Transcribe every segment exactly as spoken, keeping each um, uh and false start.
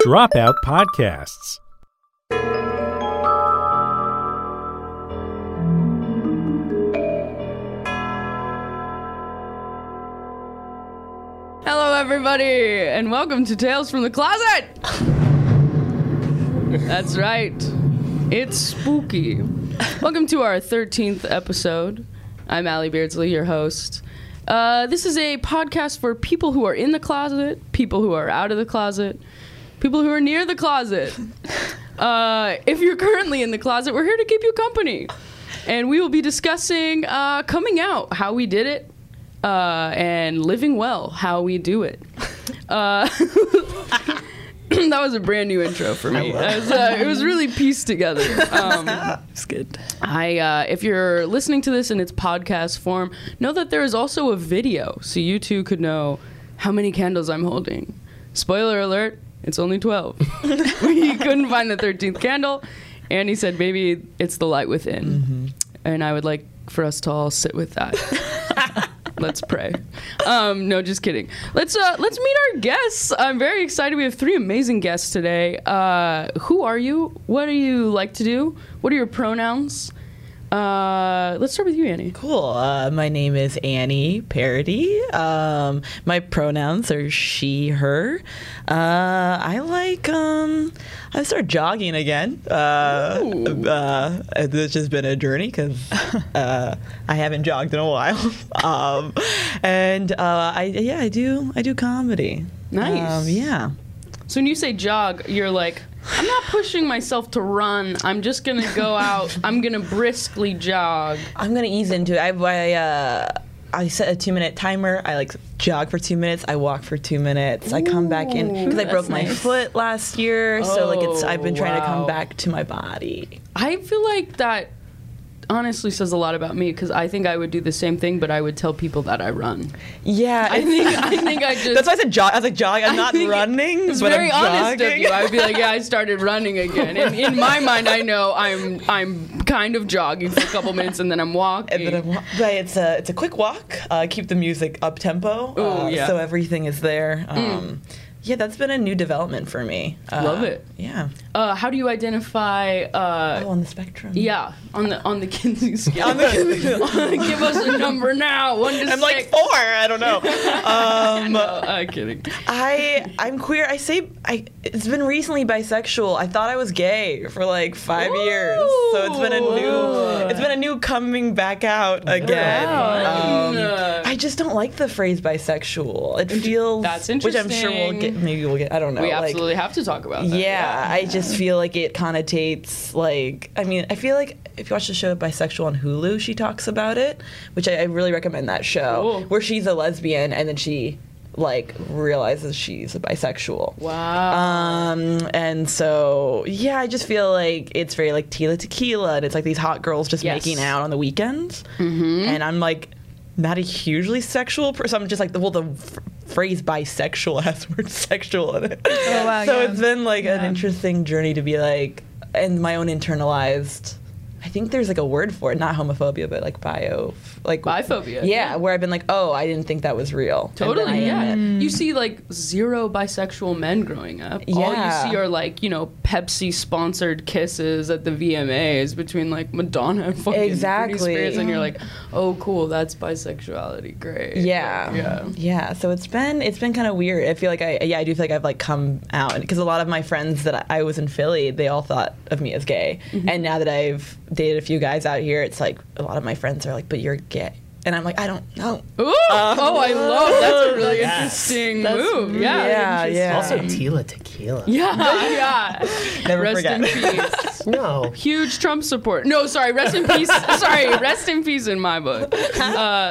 Dropout Podcasts. Hello, everybody, and welcome to Tales from the Closet. That's right. It's spooky. Welcome to our thirteenth episode. I'm Allie Beardsley, your host. Uh, this is a podcast for people who are in the closet, people who are out of the closet, people who are near the closet. Uh, if you're currently in the closet, we're here to keep you company. And we will be discussing uh, coming out, how we did it, uh, and living well, how we do it. Uh, that was a brand new intro for me. It was, uh, it was really pieced together. Um, it's good. I, uh, if you're listening to this in its podcast form, know that there is also a video, so you too could know how many candles I'm holding. Spoiler alert, it's only twelve. We couldn't find the thirteenth candle, and he said maybe it's the light within. Mm-hmm. And I would like for us to all sit with that. Let's pray. Um, no, just kidding. Let's uh, let's meet our guests. I'm very excited. We have three amazing guests today. Uh, who are you? What do you like to do? What are your pronouns? Uh, let's start with you, Annie. Cool. Uh, my name is Annie Parody. Um, my pronouns are she, her. Uh, I like, um, I started jogging again. Uh, uh, it's just been a journey because uh, I haven't jogged in a while. um, and uh, I, yeah, I do, I do comedy. Nice. Um, yeah. So when you say jog, you're like, I'm not pushing myself to run. I'm just going to go out. I'm going to briskly jog. I'm going to ease into it. I, I, uh, I set a two-minute timer. I, like, jog for two minutes. I walk for two minutes. Ooh, I come back in because I broke my nice. foot last year. Oh, so, like, it's I've been trying wow. to come back to my body. I feel like that honestly says a lot about me because I think I would do the same thing, but I would tell people that I run. Yeah, I think I think I just. That's why I said jog. I was like jog. I'm not running. It's but very I'm honest jogging. of you. I would be like, yeah, I started running again. And in my mind, I know I'm I'm kind of jogging for a couple minutes and then I'm walking. And then I'm wa- but it's a it's a quick walk. Uh, keep the music up tempo. Ooh, uh, yeah. So everything is there. Um, mm. Yeah, that's been a new development for me. Uh, Love it. Yeah. Uh, how do you identify? Uh, oh, on the spectrum. Yeah, on the on the Kinsey scale. on the Kinsey scale. Give us a number now. One to I'm six. like four. I don't know. Um, no, I'm kidding. I I'm queer. I say I. It's been recently bisexual. I thought I was gay for like five Ooh. years. So it's been a new. It's been a new coming back out again. Wow. Um, I just don't like the phrase bisexual. It feels. That's interesting. Which I'm sure we'll get. Maybe we'll get. I don't know. We like, absolutely have to talk about that. Yeah, yeah, I just feel like it connotates like. I mean, I feel like if you watch the show Bisexual on Hulu, she talks about it, which I, I really recommend that show, cool. where she's a lesbian and then she like realizes she's a bisexual. Wow. Um, and so yeah, I just feel like it's very like Tila Tequila, and it's like these hot girls just yes. making out on the weekends, mm-hmm. and I'm like not a hugely sexual person. I'm just like, well, the f- phrase bisexual has the word sexual in it. Oh, wow, so yeah. it's been like yeah. an interesting journey to be like, and my own internalized, I think there's like a word for it, not homophobia, but like bio, like biphobia. Yeah, yeah, where I've been like, oh, I didn't think that was real. Totally, yeah. Mm. You see like zero bisexual men growing up. Yeah. All you see are like, you know, Pepsi sponsored kisses at the V M As between like Madonna and fucking Exactly. Britney Spears, and you're like, oh, cool, that's bisexuality, great. Yeah, like, yeah, yeah. So it's been it's been kind of weird. I feel like I yeah I do feel like I've like come out because a lot of my friends that I, I was in Philly, they all thought of me as gay, mm-hmm. and now that I've dated a few guys out here, it's like a lot of my friends are like, but you're gay. And I'm like, I don't know. Ooh, Um, oh, I love that's a really yes. interesting That's move. Yeah, yeah, yeah. Also, Tila Tequila. yeah, yeah. Never Rest forget. in peace. No. Huge Trump support. No, sorry. Rest in peace. Sorry. Rest in peace in my book. Uh,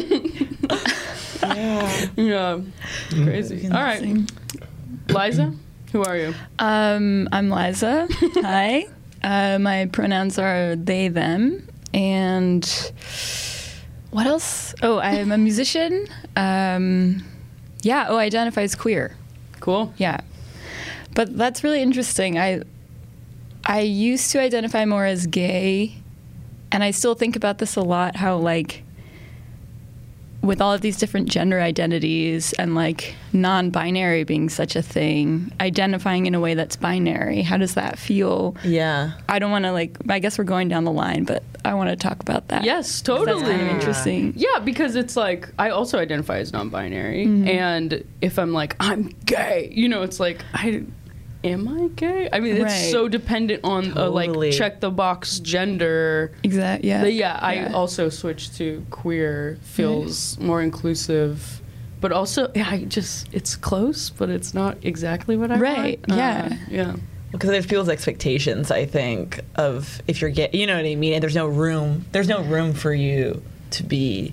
yeah. yeah. Crazy. All right. Liza, who are you? Um, I'm Liza. Hi. Uh, my pronouns are they, them. And what else? Oh, I'm a musician. Um, yeah. Oh, I identify as queer. Cool. Yeah. But that's really interesting. I I used to identify more as gay, and I still think about this a lot, how, like, with all of these different gender identities and like non-binary being such a thing, identifying in a way that's binary, how does that feel? Yeah. I don't want to like, I guess we're going down the line, but I want to talk about that. Yes, 'Cause totally. That's kind of interesting. Yeah, because it's like I also identify as non-binary, Mm-hmm. and if I'm like I'm gay, you know, it's like I am I gay? I mean, it's Right. so dependent on a Totally. like check the box gender. Exactly. Yeah. But yeah, I Yeah. also switched to queer. Feels more inclusive, but also yeah, I just it's close, but it's not exactly what I Right, want. yeah. Uh, yeah. Because there's people's expectations, I think, of if you're gay, you know what I mean? And there's no room, there's no room for you to be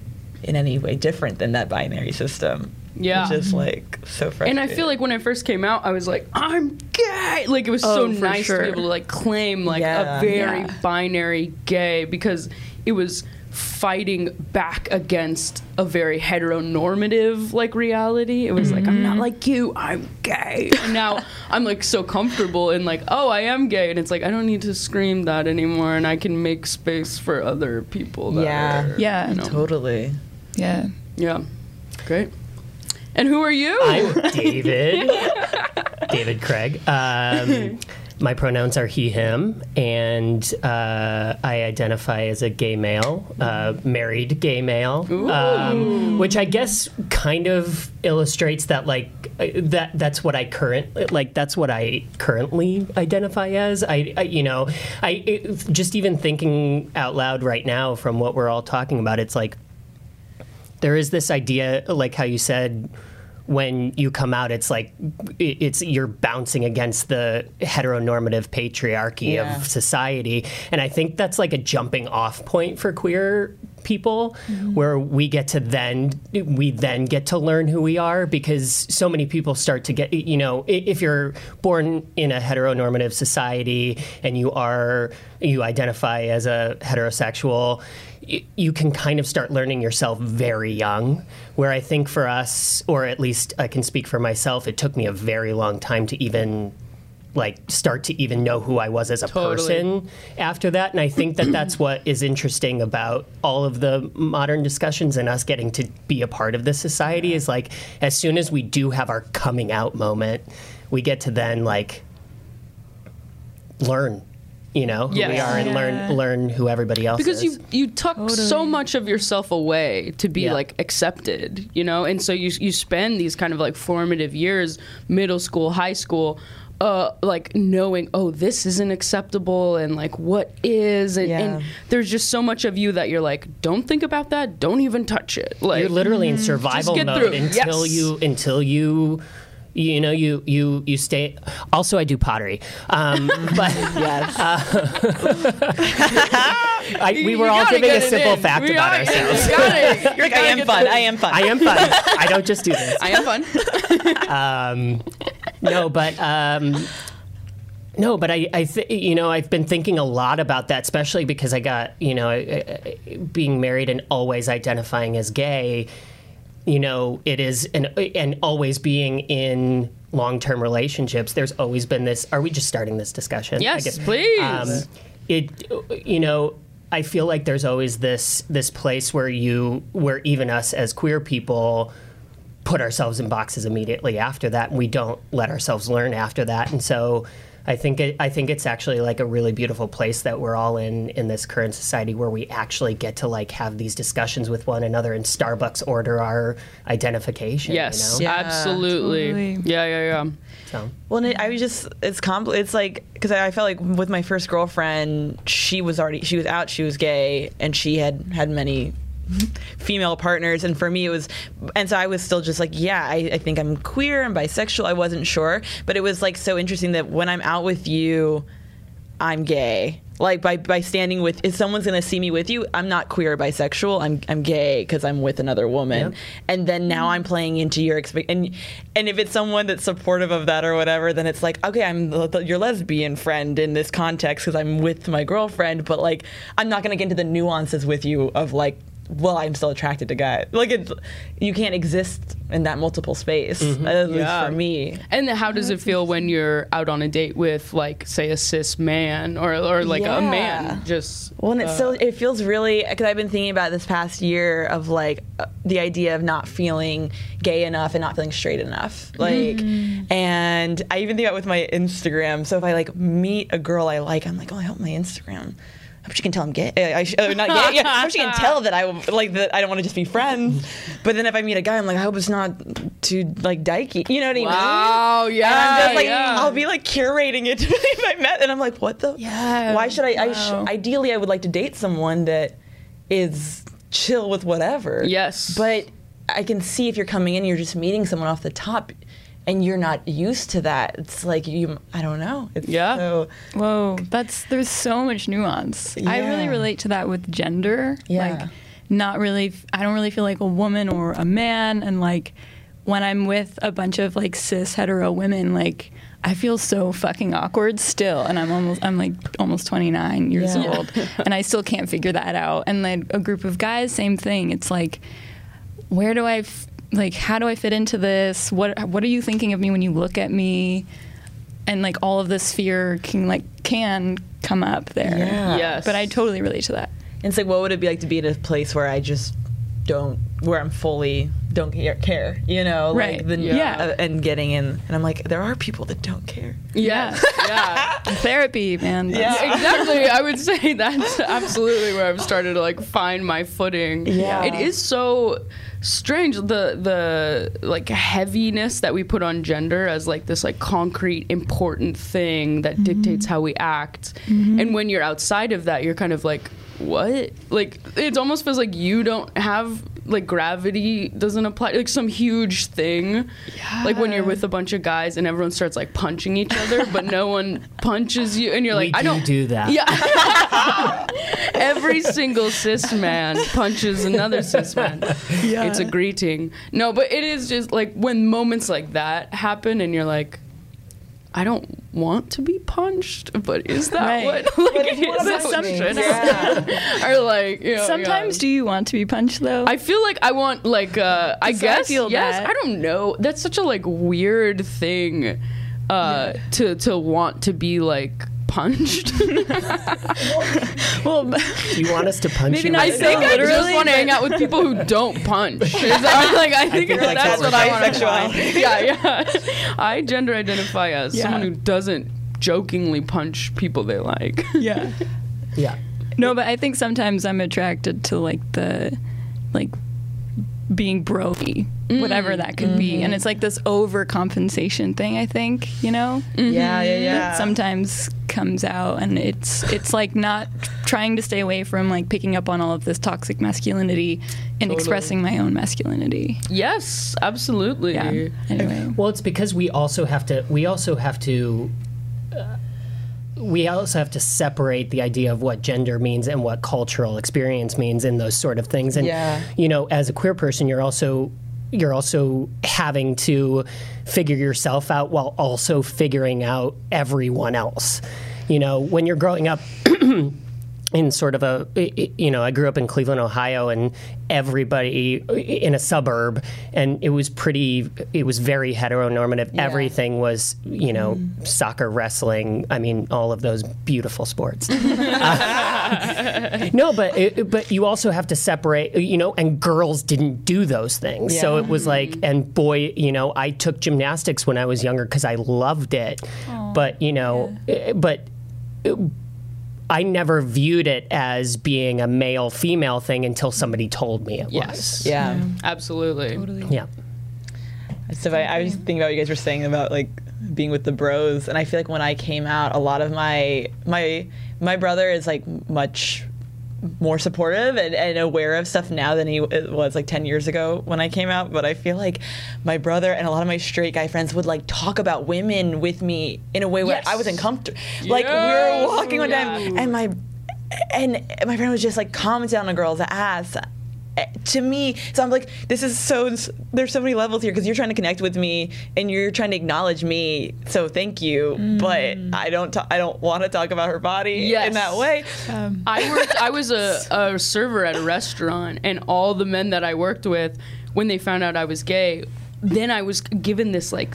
in any way different than that binary system. Yeah. Which is like so frustrating. And I feel like when I first came out, I was like, I'm gay. Like it was Oh, so for nice to sure. be able to like claim like Yeah. a very Yeah. binary gay because it was fighting back against a very heteronormative like reality. It was like, I'm not like you, I'm gay. And now I'm like so comfortable in like, oh, I am gay. And it's like, I don't need to scream that anymore. And I can make space for other people. That Yeah. are, Yeah. you know. Totally. Yeah. Yeah. Great. And who are you? I'm David. David Craig. Um, my pronouns are he, him, and uh, I identify as a gay male, uh, married gay male, um, which I guess kind of illustrates that, like, uh, that that's what I current like that's what I currently identify as. I, I you know, I it, just even thinking out loud right now from what we're all talking about, it's like. There is this idea, like how you said, when you come out, it's like it's you're bouncing against the heteronormative patriarchy Yeah. of society, and I think that's like a jumping off point for queer people, where we get to then we then get to learn who we are, because so many people start to get, you know, i- if you're born in a heteronormative society and you are you identify as a heterosexual, y- you can kind of start learning yourself very young, where I think for us, or at least I can speak for myself, it took me a very long time to even like start to even know who I was as a Totally. person after that. And I think that that's what is interesting about all of the modern discussions and us getting to be a part of this society is like, as soon as we do have our coming out moment, we get to then like learn, you know, who we Yes. are and Yeah. learn learn who everybody else because is. you you tuck so much of yourself away to be Yeah. like accepted, you know, and so you you spend these kind of like formative years, middle school, high school, uh, like knowing, oh, this isn't acceptable, and like what is, and, Yeah. and there's just so much of you that you're like, don't think about that, don't even touch it. Like You're literally in survival get mode through. until Yes. you until you you know you you you stay. Also, I do pottery, um, but Yes. I, we You- were you all gotta giving a get it simple in. fact We about gotta- ourselves. you gotta- you You're like, I gotta am get fun. the- I am fun. I am fun. I don't just do this. I am fun. Um, no, but um, no, but I, I th- you know, I've been thinking a lot about that, especially because I got, you know, I- I- being married and always identifying as gay. You know, it is, and and always being in long-term relationships. There's always been this. Are we just starting this discussion? I Yes, guess. please. Um, it, you know. I feel like there's always this this place where you, where even us as queer people, put ourselves in boxes immediately after that, and we don't let ourselves learn after that. And so I think it, I think it's actually like a really beautiful place that we're all in in this current society, where we actually get to like have these discussions with one another and Starbucks order our identification. Yes, You know? Yeah, absolutely. totally. Yeah, yeah, yeah. So, Well, and it, I was just, it's compl- It's like, because I, I felt like with my first girlfriend, she was already, she was out, she was gay, and she had had many female partners. And for me, it was, and so I was still just like, yeah, I, I think I'm queer and bisexual. I wasn't sure. But it was like so interesting that when I'm out with you, I'm gay. Like by, by standing with, if someone's going to see me with you, I'm not queer or bisexual. I'm I'm gay because I'm with another woman. Yep. And then now I'm playing into your expect. And and if it's someone that's supportive of that or whatever, then it's like, okay, I'm the, the, your lesbian friend in this context because I'm with my girlfriend. But like, I'm not going to get into the nuances with you of like well, I'm still attracted to guys. Like, it's, you can't exist in that multiple space, Mm-hmm. at least Yeah. for me. And then how does it feel when you're out on a date with, like, say, a cis man or, or like Yeah. a man? Just Well, and it's uh, so it feels really, because I've been thinking about this past year of like uh, the idea of not feeling gay enough and not feeling straight enough, like, and I even think about with my Instagram. So if I like meet a girl I like, I'm like, oh, I hope my Instagram. I hope she can tell I'm gay. Uh, I sh- uh, not gay. Yeah, I hope she can tell that I like that I don't want to just be friends. But then if I meet a guy, I'm like, I hope it's not too like dykey. You know what I mean? wow, yeah, And I'm just like, yeah. I'll be like curating it to if I met, and I'm like, what the? Yeah, Why should I? I wow. sh- ideally, I would like to date someone that is chill with whatever. Yes. But I can see if you're coming in, you're just meeting someone off the top, and you're not used to that. It's like you. I don't know. It's Yeah. So, Whoa, that's there's so much nuance. I really Yeah. relate to that with gender. Yeah. Like, not really. I don't really feel like a woman or a man, and like when I'm with a bunch of like cis hetero women, like I feel so fucking awkward still, and I'm almost I'm like almost twenty-nine years Yeah. old, and I still can't figure that out. And like a group of guys, same thing. It's like, where do I f- like how do I fit into this? What what are you thinking of me when you look at me? And like all of this fear can like can come up there. Yeah. Yes. But I totally relate to that. and it's like, what would it be like to be in a place where I just don't, where I'm fully don't care, care you know, Right. like the Yeah. uh, and getting in, and I'm like, there are people that don't care. Yes, yeah. Therapy, man. That's- Yeah. Exactly. I would say that's absolutely where I've started to like find my footing. Yeah. It is so strange the the like heaviness that we put on gender as like this like concrete important thing that dictates how we act. And when you're outside of that, you're kind of like, what? Like it almost feels like you don't have like gravity doesn't apply, like some huge thing. Like when you're with a bunch of guys and everyone starts like punching each other, but no one punches you, and you're like, we I do don't do that. Yeah. Every single cis man punches another cis man. Yeah. It's a greeting. No, but it is just like when moments like that happen and you're like, I don't want to be punched, but is that Right. what But like if you is wanna that punch what me, should yeah. happen? Or like, you know, Sometimes yeah. do you want to be punched though? I feel like I want like uh I 'Cause I guess feel yes, that. I don't know. That's such a like weird thing uh to to want to be like punched. well, Do you want us to punch Maybe you? not I right think now? I just literally, want to but- hang out with people who don't punch. Is that, like I think, think that's, that's what what I we're want to saying. find. Yeah, yeah. I gender identify as Yeah. someone who doesn't jokingly punch people they like. yeah. Yeah. No, but I think sometimes I'm attracted to like the like being brody, whatever that could be. And it's like this overcompensation thing, I think, you know? Yeah, yeah, That yeah. sometimes comes out, and it's it's like not trying to stay away from like picking up on all of this toxic masculinity and Totally. expressing my own masculinity. Yes, absolutely. Yeah. Anyway. Well, it's because we also have to. We also have to. Uh, we also have to separate the idea of what gender means and what cultural experience means in those sort of things. And Yeah. you know, as a queer person, you're also you're also having to figure yourself out while also figuring out everyone else. You know, when you're growing up. In sort of a, you know, I grew up in Cleveland, Ohio, and everybody in a suburb, and it was pretty, it was very heteronormative. Yeah. Everything was, you know, soccer, wrestling. I mean, all of those beautiful sports. Uh, no, but it, but you also have to separate, you know, and girls didn't do those things. So Yeah. it was like, and boy, you know, I took gymnastics when I was younger because I loved it. But, you know, eh, but. It, I never viewed it as being a male-female thing until somebody told me it Yes. Yeah. Absolutely. was. Yeah. So I, I was thinking about what you guys were saying about like being with the bros, and I feel like when I came out, a lot of my my my brother is like much more supportive and, and aware of stuff now than he was like ten years ago when I came out. But I feel like my brother and a lot of my straight guy friends would like talk about women with me in a way where Yes. I was uncomfortable. Like we Yes. were walking one Yeah. time, and my and my friend was just like commenting on a girl's ass. to me, so I'm like, this is so, there's so many levels here because you're trying to connect with me and you're trying to acknowledge me. So thank you. Mm. But I don't, ta- I don't want to talk about her body yes. in that way. Um, I worked, I was a, a server at a restaurant, and all the men that I worked with, when they found out I was gay, then I was given this like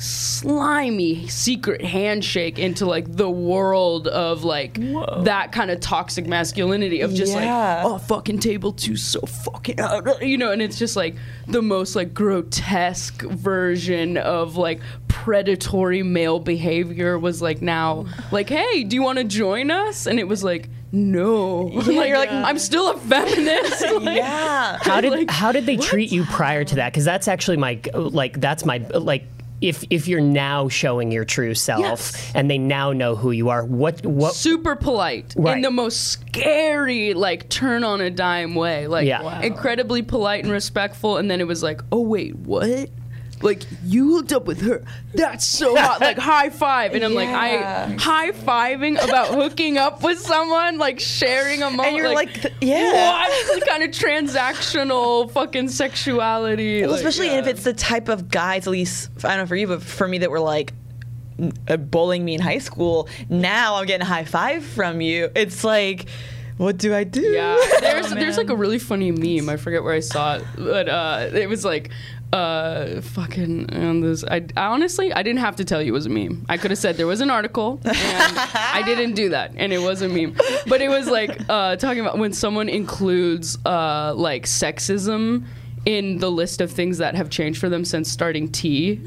slimy secret handshake into like the world of like Whoa. that kind of toxic masculinity of just yeah. like, oh, fucking table two so fucking out, you know, and it's just like the most like grotesque version of like predatory male behavior was like now like, hey, do you want to join us? And it was like, no. Yeah, like, you're like, I'm still a feminist. Like, yeah. How did like, how did they what? treat you prior to that? Because that's actually my like that's my like if if you're now showing your true self yes. and they now know who you are, what what super polite right. in the most scary like turn on a dime way, like yeah. wow. incredibly polite and respectful, and then it was like, oh wait, what? Like, you hooked up with her. That's so hot. Like, high five. And I'm yeah. like, I high fiving about hooking up with someone, like sharing a moment. And you're like, like th- yeah. What? kind of transactional fucking sexuality. Well, like, especially yeah. if it's the type of guys, at least, I don't know for you, but for me that were like, uh, bullying me in high school. Now I'm getting a high five from you. It's like, what do I do? Yeah. There's, oh, there's like a really funny meme. I forget where I saw it. But uh, it was like, uh fucking and this I, I honestly I didn't have to tell you it was a meme. I could have said there was an article, and I didn't do that, and it was a meme. But it was like uh talking about when someone includes uh like sexism in the list of things that have changed for them since starting tea.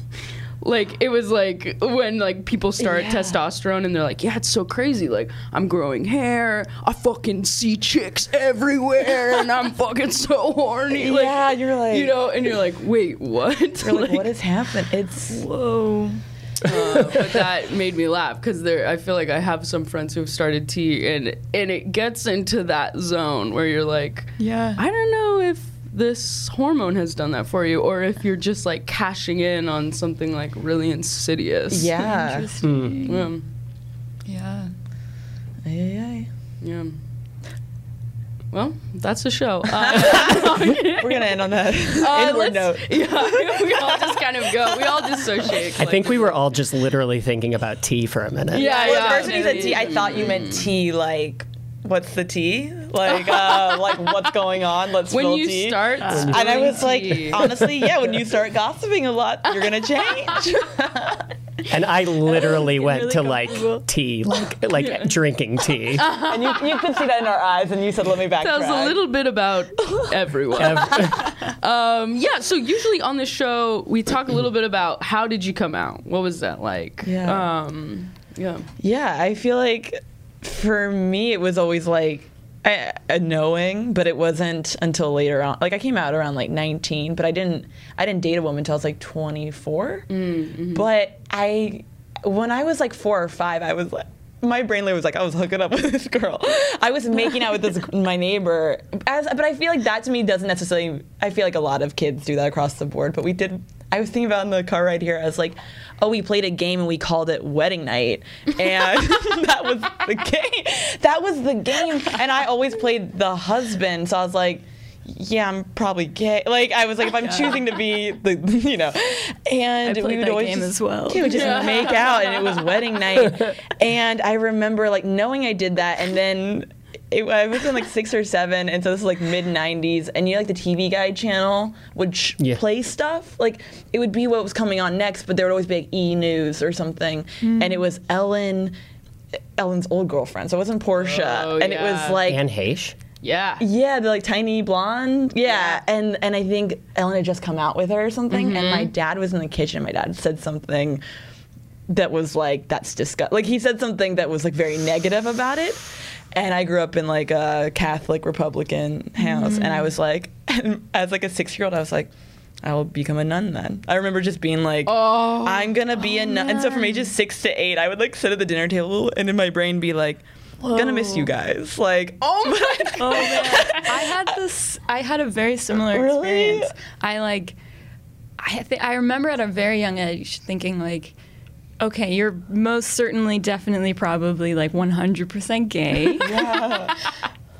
Like, it was like when like people start yeah. testosterone and they're like, yeah, it's so crazy. Like, I'm growing hair. I fucking see chicks everywhere, and I'm fucking so horny. Like, yeah, you're like, you know, and you're like, wait, what? You're like, like what has happened? It's whoa. Uh, but that made me laugh because there, I feel like I have some friends who've started tea, and and it gets into that zone where you're like, yeah, I don't know if this hormone has done that for you, or if you're just like cashing in on something like really insidious. yeah, interesting. Mm. Yeah. yeah. Yeah. Well, that's the show. Uh, We're gonna end on that uh, inward note. Yeah, we all just kind of go. We all dissociate. I think we were all just literally thinking about tea for a minute. Yeah, Well, yeah. the first when you said tea, I thought you meant tea like, what's the tea? Like, uh, like what's going on? Let's when spill you tea. start, and I was like, tea. honestly, yeah. When you start gossiping a lot, you're gonna change. And I literally went really to like tea, like like Yeah. drinking tea. And you, you could see that in our eyes, and you said, "Let me backtrack." tells a little bit about everyone. um, yeah. So usually on the show, we talk a little bit about how did you come out? What was that like? Yeah. Um, yeah. Yeah, I feel like for me it was always like a, a knowing, but it wasn't until later on. Like I came out around like nineteen, but I didn't I didn't date a woman until I was like twenty-four. Mm-hmm. But I when I was like four or five, I was like my brain was like I was hooking up with this girl. I was making out with this my neighbor. As, but I feel like that to me doesn't necessarily. I feel like a lot of kids do that across the board. But we did. I was thinking about in the car ride here. I was like, oh, we played a game and we called it Wedding Night, and that was the game. That was the game. And I always played the husband, so I was like, yeah, I'm probably gay. Like I was like, if I'm choosing to be the, you know, and I played we would that always game just, as well. we would just Yeah. make out, and it was Wedding Night. And I remember like knowing I did that, and then. It, I was in like six or seven, and so this is like mid nineties, and you know, like the T V Guide channel would sh- Yeah. play stuff. Like it would be what was coming on next, but there would always be like E! News or something, Mm. and it was Ellen, Ellen's old girlfriend. So it wasn't Portia, Oh, and it was yeah. like Anne Heche. Yeah. yeah, the like tiny blonde. Yeah. Yeah. And and I think Ellen had just come out with her or something. Mm-hmm. And my dad was in the kitchen. My dad said something that was like, that's disgusting. Like he said something that was like very negative about it. And I grew up in like a Catholic Republican house. Mm-hmm. And I was like, and as like a six year old, I was like, I will become a nun then. I remember just being like, Oh. I'm gonna be a nun. And so from ages six to eight, I would like sit at the dinner table and in my brain be like, gonna miss you guys. Like, Oh my Oh man, I had this. I had a very similar Really? experience. I like. I th- I remember at a very young age thinking like, okay, you're most certainly, definitely, probably like one hundred percent gay. yeah.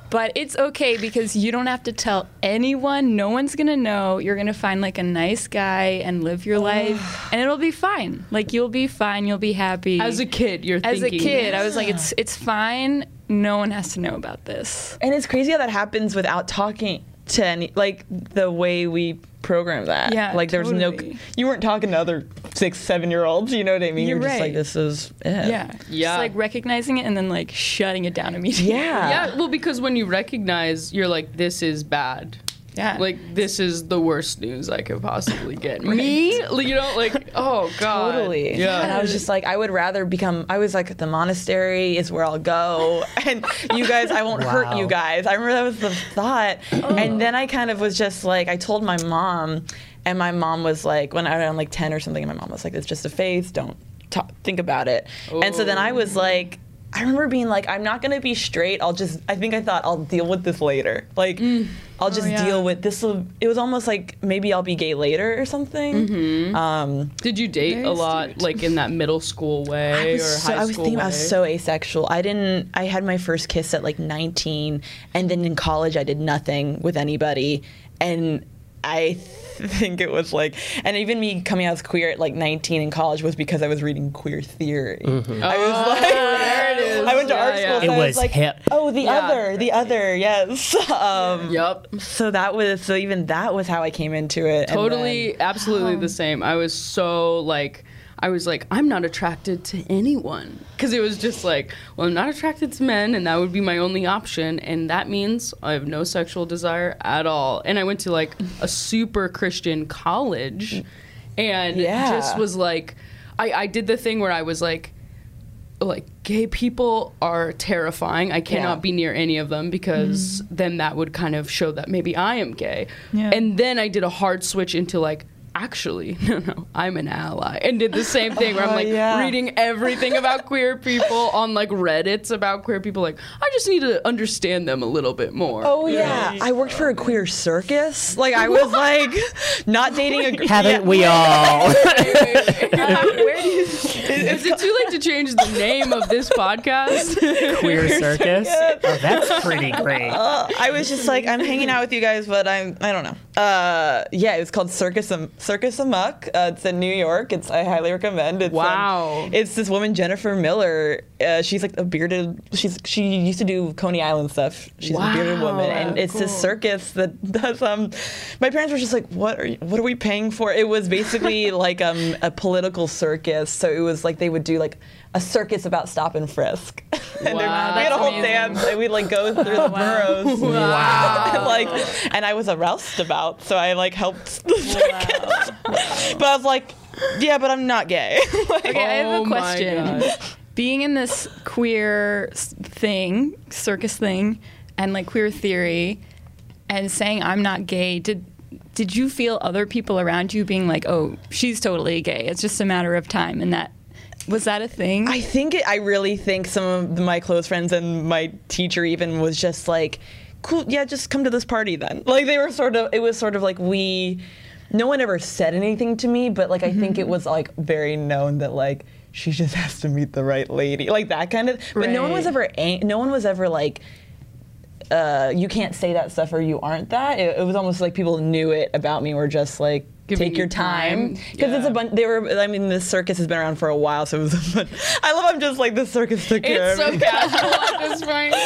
But it's okay because you don't have to tell anyone. No one's going to know. You're going to find like a nice guy and live your life and it'll be fine. Like you'll be fine. You'll be happy. As a kid, you're As thinking. a kid, I was like, it's it's fine. No one has to know about this. And it's crazy how that happens without talking to any, like the way we program that. Yeah, like there was totally. no, you weren't talking to other six, seven year olds. You know what I mean? You're You're just right. like, this is it. Yeah. Yeah. Just like recognizing it and then like shutting it down immediately. Yeah. Yeah, well, because when you recognize, you're like, this is bad. Yeah. Like, this is the worst news I could possibly get. Me? You know, like, oh, God. Totally. Yeah. And I was just like, I would rather become, I was like, the monastery is where I'll go. And you guys, I won't hurt Wow. you guys. I remember that was the thought. And then I kind of was just like, I told my mom, and my mom was like, when I was around like ten or something, and my mom was like, it's just a phase. Don't ta- think about it. And so then I was like, I remember being like, I'm not gonna be straight. I'll just, I think I thought I'll deal with this later. Like, I'll just yeah. deal with this. It was almost like maybe I'll be gay later or something. Um, Did you date Very a lot, astute. like, in that middle school way I or was, so, high I was school thinking way? I was so asexual. I didn't. I had my first kiss at like nineteen, and then in college I did nothing with anybody, and I think it was like, and even me coming out as queer at like nineteen in college was because I was reading queer theory. I was like, there it is. I went to Yeah, art yeah. school, so It I was was like, hip. oh, the Yeah. other, the other, yes. Um, Yep. So that was, so even that was how I came into it. and Totally, then- absolutely the same. I was so like, I was like, I'm not attracted to anyone. Because it was just like, well, I'm not attracted to men, and that would be my only option. And that means I have no sexual desire at all. And I went to like a super Christian college and Yeah. just was like, I, I did the thing where I was like, like gay people are terrifying. I cannot Yeah. be near any of them because then that would kind of show that maybe I am gay. Yeah. And then I did a hard switch into like, actually, no, no, I'm an ally, and did the same thing where I'm Oh, like yeah. reading everything about queer people on like Reddits about queer people. Like, I just need to understand them a little bit more. Oh yeah, I worked for a queer circus. Like I was like not dating a Haven't we all? Where do you, is it too late to change the name of this podcast? Queer circus? Oh, that's pretty great. Uh, I was just like, I'm hanging out with you guys, but I'm, I don't know. Uh, yeah, it was called Circus Am- Circus Amok. Uh, it's in New York. It's I highly recommend. It's, um, Wow. it's this woman Jennifer Miller. Uh, she's like a bearded. She's she used to do Coney Island stuff. She's a bearded Wow, woman, and it's this cool. circus that does. Um, my parents were just like, what are you, what are we paying for? It was basically like um a political circus. So it was like they would do like a circus about stop and frisk. and there- Wow, we had a that's whole amazing. dance, and we'd like go through the boroughs. Wow. like, and I was aroused about, so I like helped the circus. But I was like, yeah, but I'm not gay. Like, Okay, I have Oh a my question. God. Being in this queer s- thing, circus thing, and like queer theory, and saying I'm not gay, did did you feel other people around you being like, oh, she's totally gay? It's just a matter of time, and that was that a thing? I think it, I really think some of my close friends and my teacher even was just like, cool, yeah, just come to this party then. Like they were sort of, it was sort of like we, no one ever said anything to me, but like I think it was like very known that like she just has to meet the right lady, like that kind of. But no one was Right. ever, ang- no one was ever like, uh, you can't say that stuff or you aren't that. It, it was almost like people knew it about me, were just like, Giving take your you time, time. because it's Yeah. a bunch. They were. I mean, this circus has been around for a while, so it was. A bunch, I love. I'm just like the circus took care It's of so me. casual at this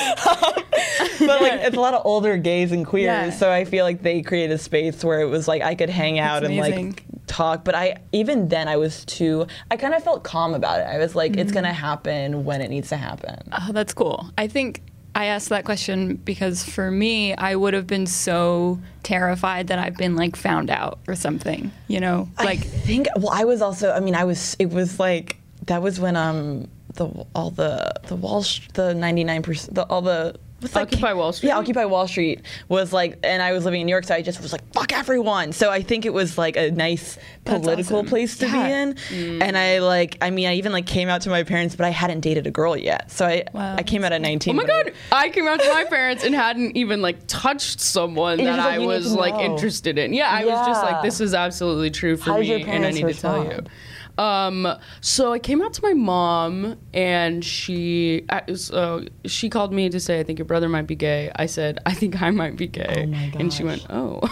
point. But like, it's a lot of older gays and queers, Yeah. so I feel like they created a space where it was like I could hang out and amazing. like talk. But I even then I was too. I kind of felt calm about it. I was like, it's gonna happen when it needs to happen. Oh, that's cool. I think I asked that question because for me, I would have been so terrified that I've been like found out or something, you know? I Like, think. Well, I was also. I mean, I was. It was like that was when um the all the the Wall Sh- the ninety-nine percent the all the. What's that Occupy ca- Wall Street? Yeah, Occupy Wall Street was like, and I was living in New York, so I just was like, fuck everyone. So I think it was like a nice That's political awesome. place to Yeah. be in. And I like, I mean, I even like came out to my parents, but I hadn't dated a girl yet. So I, Wow. I came out at nineteen. Oh my but I- god! I came out to my parents and hadn't even like touched someone It was that just like, I you need was to like know. interested in. Yeah, I was just Yeah. like, this is absolutely true for How did me, your and I parents need to tell you. respond? Um, so I came out to my mom, and she uh, so she called me to say, "I think your brother might be gay." I said, "I think I might be gay," Oh my and she gosh. went, "Oh."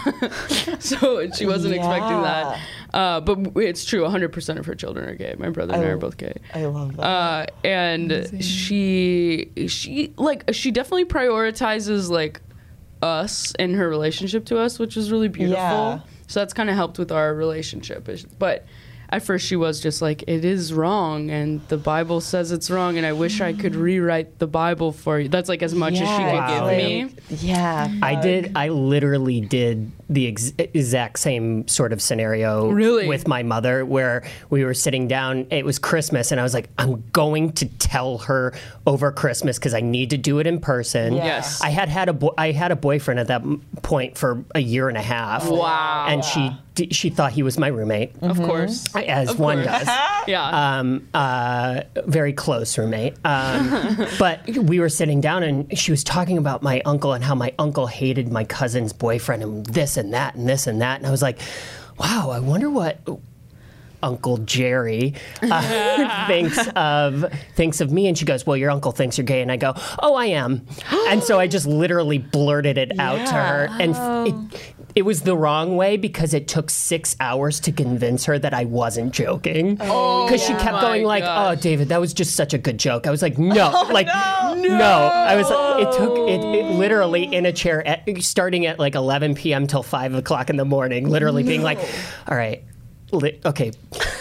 So she wasn't expecting that. Uh, but it's true, one hundred percent of her children are gay. My brother and I, I- are both gay. I love that. Uh, and she she like she definitely prioritizes like us and her relationship to us, which is really beautiful. Yeah. So that's kind of helped with our relationship. But at first she was just like, it is wrong, and the Bible says it's wrong, and I wish I could rewrite the Bible for you. That's like as much as she could Yeah, give like- me. Yeah. I did. I literally did the ex- exact same sort of scenario Really? with my mother, where we were sitting down. It was Christmas, and I was like, "I'm going to tell her over Christmas because I need to do it in person." Yeah. Yes. I had had a bo- I had a boyfriend at that m- point for a year and a half. Wow. And she d- she thought he was my roommate, Of course. as Of one course. does. Yeah. Um, uh, very close roommate. Um, but we were sitting down, and she was talking about my uncle and how my uncle hated my cousin's boyfriend and this and that and this and that. And I was like, wow, I wonder what Uncle Jerry uh, thinks of thinks of me. And she goes, well, your uncle thinks you're gay. And I go, oh, I am. And so I just literally blurted it out to her. And f- it, it was the wrong way because it took six hours to convince her that I wasn't joking. Because she kept my going like, gosh. oh, David, that was just such a good joke. I was like, no, like, no. I was like, it took it, it literally in a chair, at, starting at like eleven p.m. till five o'clock in the morning, literally being like, all right, li- okay.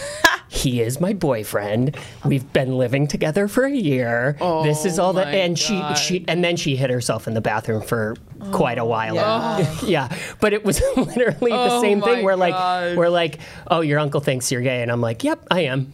He is my boyfriend. We've been living together for a year. this is all that, my and she, God. she, and then she hid herself in the bathroom for quite a while. Yeah. yeah, but it was literally the Oh same my thing. Where like, God. we're like, oh, your uncle thinks you're gay, and I'm like, yep, I am.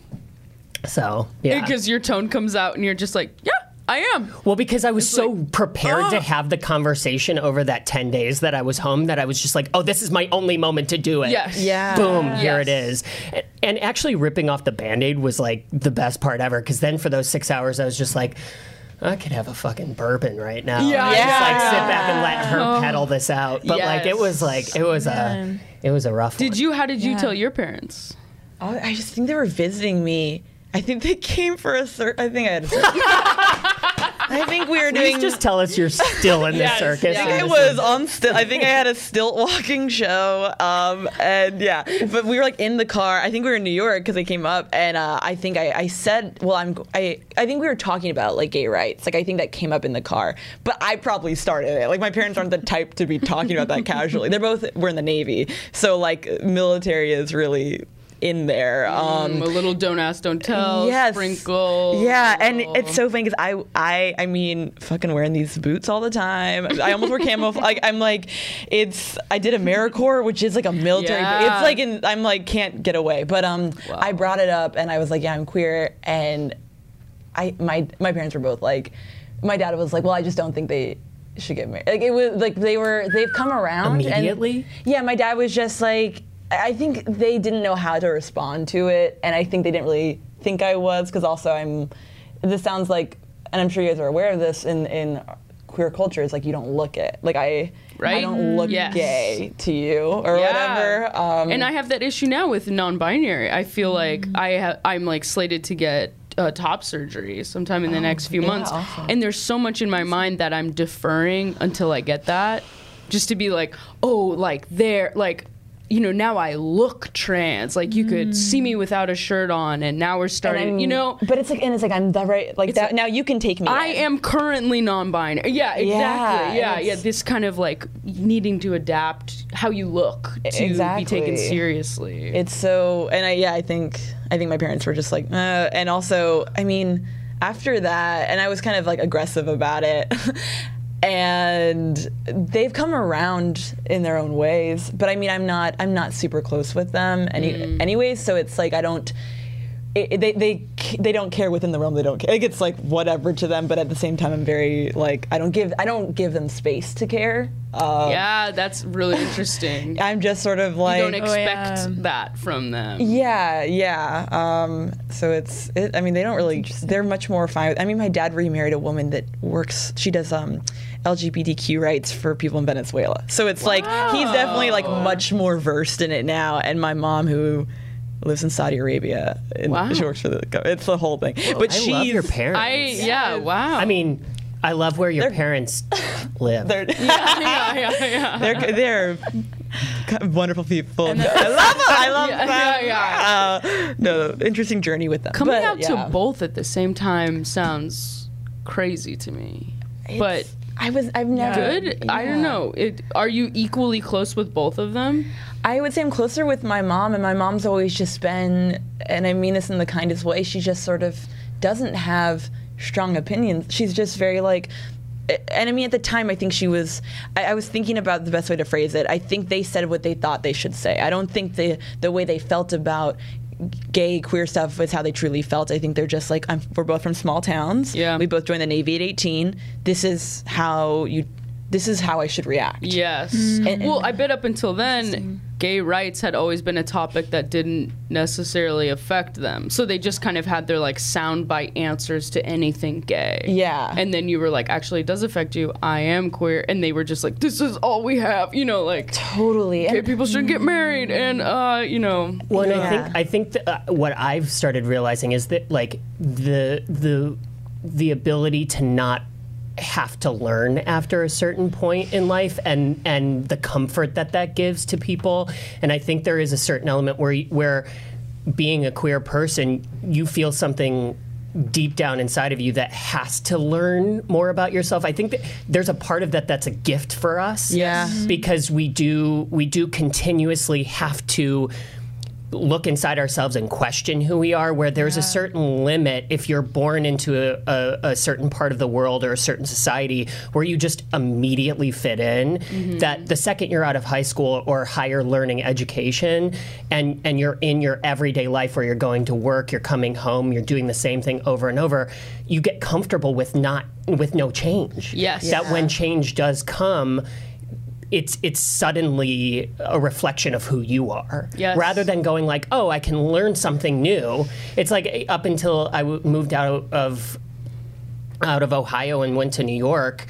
So yeah, Because your tone comes out, and you're just like, yeah, I am. well, because I was so like, prepared to ah. have the conversation over that ten days that I was home that I was just like, oh, this is my only moment to do it. Yes. Yeah. Boom, here Yes. it is. And- And actually ripping off the Band-Aid was like the best part ever, because then for those six hours I was just like, I could have a fucking bourbon right now. Yeah. And just like Yeah. sit back and let her pedal this out. But like it Yes. was like it was a it was a rough Did one. you? How did you Yeah. tell your parents? Oh, I just think they were visiting me. I think they came for a cir- I think I had a circus. I think we were doing. Please just tell us you're still in the Yes, circus. yeah. I think and I this was on still. I think I had a stilt walking show, um, and yeah. But we were like in the car. I think we were in New York because they came up, and uh, I think I, I said, "Well, I'm." I I think we were talking about like gay rights. Like I think that came up in the car, but I probably started it. Like my parents aren't the type to be talking about that casually. They're both were in the Navy, so like military is really in there. Um, a little don't ask, don't tell. Yes. Sprinkle. Yeah, and it's so funny because I, I, I mean, fucking wearing these boots all the time. I almost wear camo. Like I'm like, it's. I did AmeriCorps, which is like a military. Yeah. It's like, in, I'm like, can't get away. But um, Wow. I brought it up, and I was like, yeah, I'm queer, and I, my, my parents were both like, my dad was like, well, I just don't think they should get married. Like it was like they were, they've come around and- Immediately? yeah, my dad was just like, I think they didn't know how to respond to it, and I think they didn't really think I was, because also I'm, this sounds like, and I'm sure you guys are aware of this in, in queer culture, it's like you don't look it. Like I, I Right? don't look Yes. gay to you or Yeah. whatever. Um, and I have that issue now with non-binary. I feel like I have, I'm like slated to get uh, top surgery sometime in the next few yeah, months, awesome. and there's so much in my mind that I'm deferring until I get that, just to be like, oh, like there, like. You know, now I look trans. Like you could see me without a shirt on, and now we're and starting. I'm- You know, but it's like, and it's like I'm the right, like It's that. like- now you can take me. I in. am currently non-binary. Yeah, exactly. Yeah, Yeah, and yeah. it's- This kind of like needing to adapt how you look to Exactly. be taken seriously. It's so, and I yeah, I think I think my parents were just like, uh, and also, I mean, after that, and I was kind of like aggressive about it. And they've come around in their own ways, but I mean, I'm not, I'm not super close with them any, anyways. So it's like I don't, it, it- they, they, they don't care within the realm. They don't care. Like it's like whatever to them, but at the same time, I'm very like I don't give, I don't give them space to care. Um, yeah, that's really interesting. I'm just sort of like, You don't expect yeah. that from them. yeah, yeah. Um, so it's, it, I mean, they don't really, they're much more fine with, I mean, my dad remarried a woman that works, she does um, L G B T Q rights for people in Venezuela. So it's like, he's definitely like much more versed in it now. And my mom, who lives in Saudi Arabia. And Wow. She works for the government. It's the whole thing. But I she's love your parents. I yeah. Wow. I mean, I love where your They're- parents live. they're yeah, yeah, yeah. they're they're wonderful people. I love them. I love Yeah, them. yeah, Uh, no, interesting journey with them. Coming But, out yeah. to both at the same time sounds crazy to me. But It's- I was I've never good. I don't Yeah. know. It, are you equally close with both of them? I would say I'm closer with my mom, and my mom's always just been, and I mean this in the kindest way, she just sort of doesn't have strong opinions. She's just very like, and I mean at the time I think she was, I, I was thinking about the best way to phrase it. I think they said what they thought they should say. I don't think the the way they felt about gay queer stuff was how they truly felt. I think they're just like, I'm, we're both from small towns. Yeah. We both joined the Navy at eighteen. This is how you, this is how I should react. Yes. And- well, I bet up until then, gay rights had always been a topic that didn't necessarily affect them. So they just kind of had their like soundbite answers to anything gay. Yeah. And then you were like, actually, it does affect you. I am queer. And they were just like, this is all we have. You know, like Totally. gay And- people shouldn't get married. And, uh, you know. Well, and I Yeah. think I think that, uh, what I've started realizing is that like the the the ability to not have to learn after a certain point in life, and and the comfort that that gives to people. And I think there is a certain element where y- where being a queer person, you feel something deep down inside of you that has to learn more about yourself. I think that there's a part of that that's a gift for us. Yeah. Mhm. Because we do we do continuously have to look inside ourselves and question who we are, where there's a certain limit if you're born into a, a, a certain part of the world or a certain society where you just immediately fit in, that the second you're out of high school or higher learning education and, and you're in your everyday life where you're going to work, you're coming home, you're doing the same thing over and over, you get comfortable with not with no change. Yes. That when change does come, it's it's suddenly a reflection of who you are. Yes. Rather than going like, oh, I can learn something new. It's like up until I w- moved out of out of Ohio and went to New York,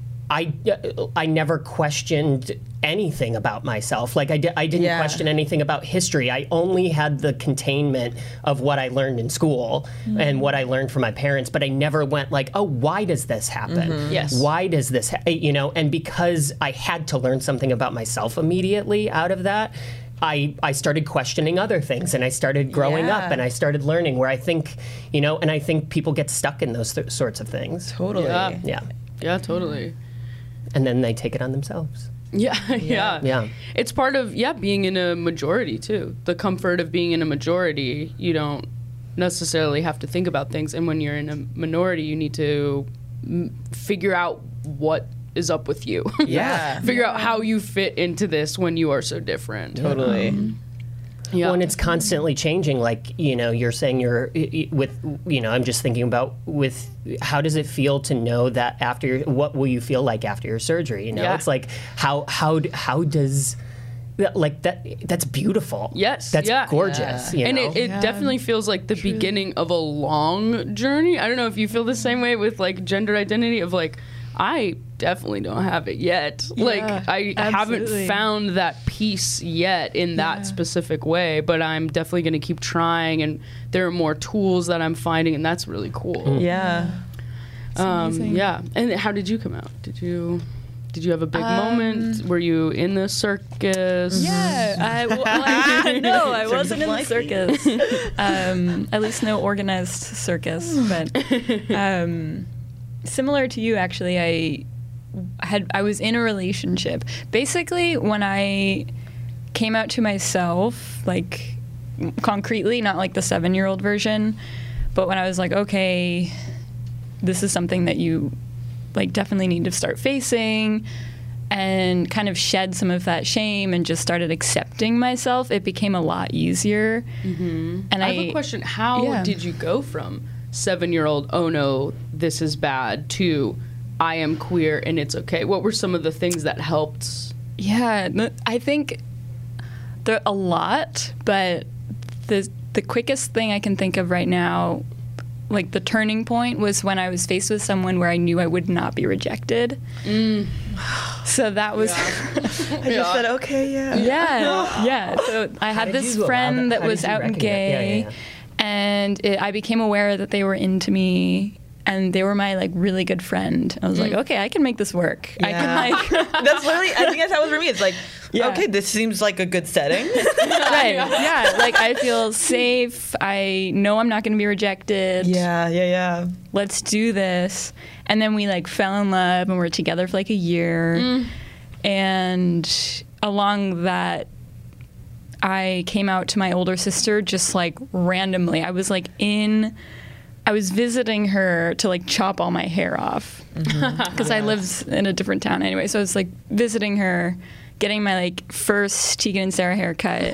I, I never questioned anything about myself. Like I, di- I didn't Yeah. question anything about history. I only had the containment of what I learned in school and what I learned from my parents, but I never went like, oh, why does this happen? Yes. Why does this, ha-? you know, and because I had to learn something about myself immediately out of that, I, I started questioning other things, and I started growing Yeah. up, and I started learning where I think, you know, and I think people get stuck in those th- sorts of things. Totally. Yeah. Yeah. Yeah, totally. And then they take it on themselves. Yeah, yeah. Yeah. It's part of, yeah, being in a majority, too. The comfort of being in a majority, you don't necessarily have to think about things. And when you're in a minority, you need to m- figure out what is up with you. Yeah. Figure out how you fit into this when you are so different. Totally. Yeah. When it's constantly changing, like, you know, you're saying you're y- y- with, you know, I'm just thinking about with how does it feel to know that after your, what will you feel like after your surgery? You know, Yeah. it's like how how d- how does that- like that that's beautiful. Yes, that's yeah. gorgeous. You and know? it, it definitely feels like the beginning of a long journey. I don't know if you feel the same way with like gender identity of like, I definitely don't have it yet. like I haven't absolutely. found that peace yet in that Yeah. specific way, but I'm definitely going to keep trying, and there are more tools that I'm finding, and that's really cool. Yeah. Um, amazing. yeah. And how did you come out? Did you did you have a big Um, moment? Were you in the circus? Yeah, I, well, I, no, I Circus wasn't of in the Life. circus. Um, at least no organized circus. But um, similar to you, actually, I had I was in a relationship. Basically, when I came out to myself, like concretely, not like the seven-year-old version, but when I was like, okay, this is something that you like definitely need to start facing, and kind of shed some of that shame and just started accepting myself, it became a lot easier. Mm-hmm. And I I, have a question. How yeah. did you go from seven-year-old, oh no, this is bad, to I am queer and it's okay? What were some of the things that helped? Yeah, no, I think there are a lot, but the the quickest thing I can think of right now like the turning point was when I was faced with someone where I knew I would not be rejected. Mm. So that was I just said, okay, yeah. yeah, yeah. So I had did this you allow friend that? that How was did you out and recognize- yeah, gay, yeah, yeah. and it, I became aware that they were into me. And they were my like really good friend. I was like, okay, I can make this work. I Yeah. can like That's literally, I think that's how it was for me. It's like, Yeah. okay, this seems like a good setting. right, yeah. Like I feel safe. I know I'm not going to be rejected. yeah, yeah, yeah. Let's do this. And then we like fell in love and we're together for like a year. And along that, I came out to my older sister just like randomly. I was like in, I was visiting her to like chop all my hair off because I lived in a different town anyway. So I was like visiting her, getting my like first Tegan and Sarah haircut.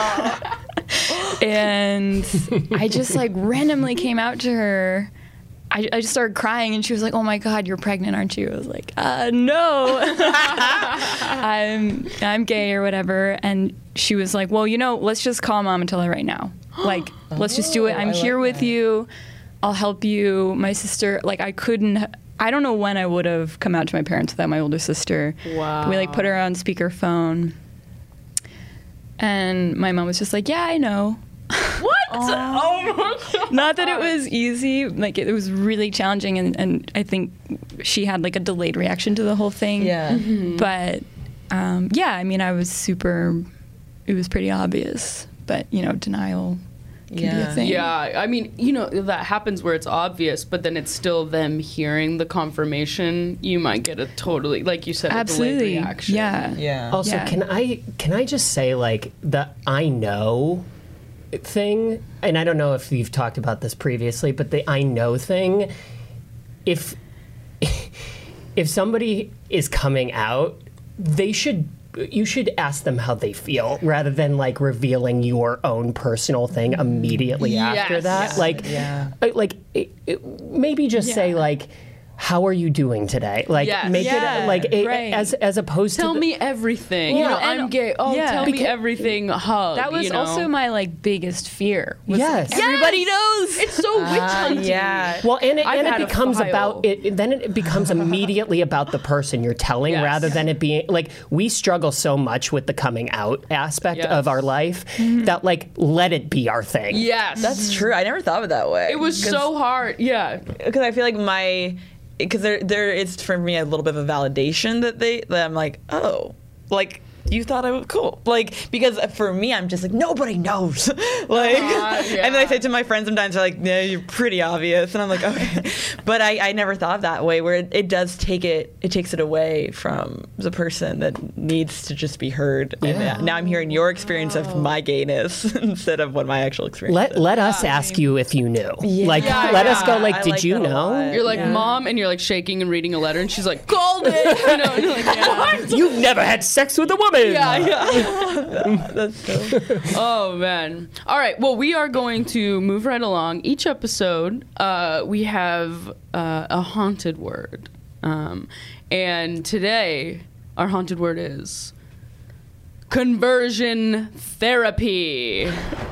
And I just like randomly came out to her. I, I just started crying and she was like, oh my God, you're pregnant, aren't you? I was like, uh, no, I'm, I'm gay or whatever. And she was like, well, you know, let's just call mom and tell her right now. Like, let's just do it. I'm I here like with that. you. I'll help you. My sister, like I couldn't, I don't know when I would have come out to my parents without my older sister. Wow. We like put her on speakerphone. And my mom was just like, yeah, I know. What? Oh my God. Not that it was easy, like it, it was really challenging, and, and I think she had like a delayed reaction to the whole thing. Yeah. But um, yeah, I mean, I was super, it was pretty obvious, but you know, denial can be Yeah. a thing. Yeah, I mean, you know, that happens where it's obvious, but then it's still them hearing the confirmation. You might get a totally, like you said, a Absolutely. delayed reaction. Yeah. Yeah. Also, Yeah. can I can I just say like the I know thing, and I don't know if you've talked about this previously, but the I know thing, if if somebody is coming out, they should you should ask them how they feel rather than like revealing your own personal thing immediately after Yes. that. Yes. Like, Yeah. uh, like it, it, maybe just say Yeah. like, "How are you doing today?" Like, Yes. make Yeah, it like it, right. as as opposed Tell to the- me everything. Yeah. You know, And- I'm gay. Oh, yeah. tell me Because- everything. Hug. That was you know? also my like biggest fear. Was, Yes. like, everybody knows. It's so witch Ah, hunting. yeah. Well, and it, I've and had it a becomes file. about it. it- Then it becomes immediately about the person you're telling, Yes. rather than it being like we struggle so much with the coming out aspect Yes. of our life that like let it be our thing. Yes. That's true. I never thought of it that way. It was so hard. Yeah. because I feel like my because there there it's for me a little bit of a validation that they that I'm like, oh, like you thought I was cool, like because for me I'm just like nobody knows, like Uh, yeah. and then I say to my friends sometimes they're like, yeah, you're pretty obvious, and I'm like, okay, but I, I never thought of that way where it, it does take it it takes it away from the person that needs to just be heard, Yeah. and now I'm hearing your experience of my gayness instead of what my actual experience Let is. let us ask you if you knew. Like Yeah, let yeah. us go. Like, I did like you that a know? lot. You're like, Yeah. Mom, and you're like shaking and reading a letter, and she's like, called it. You know, and you're like, yeah. You've never had sex with a woman. Yeah, yeah. That's so Oh man! All right. Well, we are going to move right along. Each episode, uh, we have uh, a haunted word, um, and today our haunted word is conversion therapy.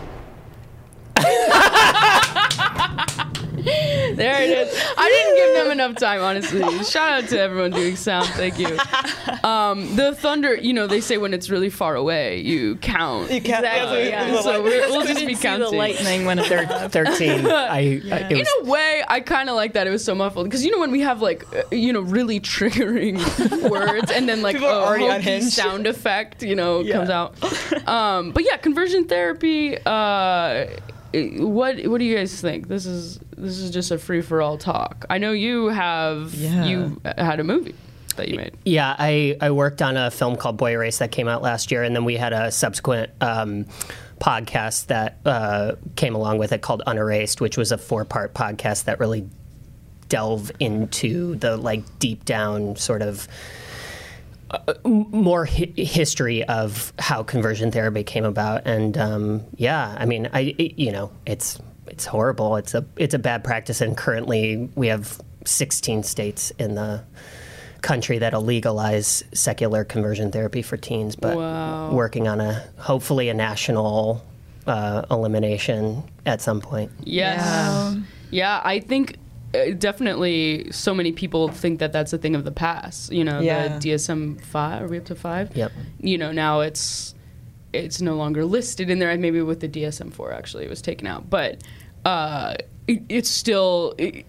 There it is. I didn't give them enough time, honestly. Shout out to everyone doing sound. Thank you. Um, the thunder, you know, they say when it's really far away, you count. You can't. Exactly, yeah. So we're, we'll just Couldn't be see counting. the lightning when it Thir- Thirteen. I, I it In was, a way, I kind of like that. It was so muffled because you know when we have like uh, you know really triggering words and then like People are a already hokey unhinged. sound effect, you know, comes out. Um, but yeah, conversion therapy. Uh, what what do you guys think? This is this is just a free for all talk. I know you have Yeah. you had a movie that you made. Yeah, I, I worked on a film called Boy Erased that came out last year, and then we had a subsequent um, podcast that uh, came along with it called Unerased, which was a four-part podcast that really delve into the like deep down sort of uh, m- more hi- history of how conversion therapy came about. And um, yeah, I mean, I it, you know, it's it's horrible. It's a it's a bad practice, and currently we have sixteen states in the country that'll legalize secular conversion therapy for teens, but Wow. working on a hopefully a national uh, elimination at some point. Yes. Yeah. Yeah, I think uh, definitely so many people think that that's a thing of the past. You know, Yeah. the D S M five. Are we up to five? Yep. You know, now it's it's no longer listed in there. Maybe with the D S M four, actually, it was taken out. But uh, it, it's still it,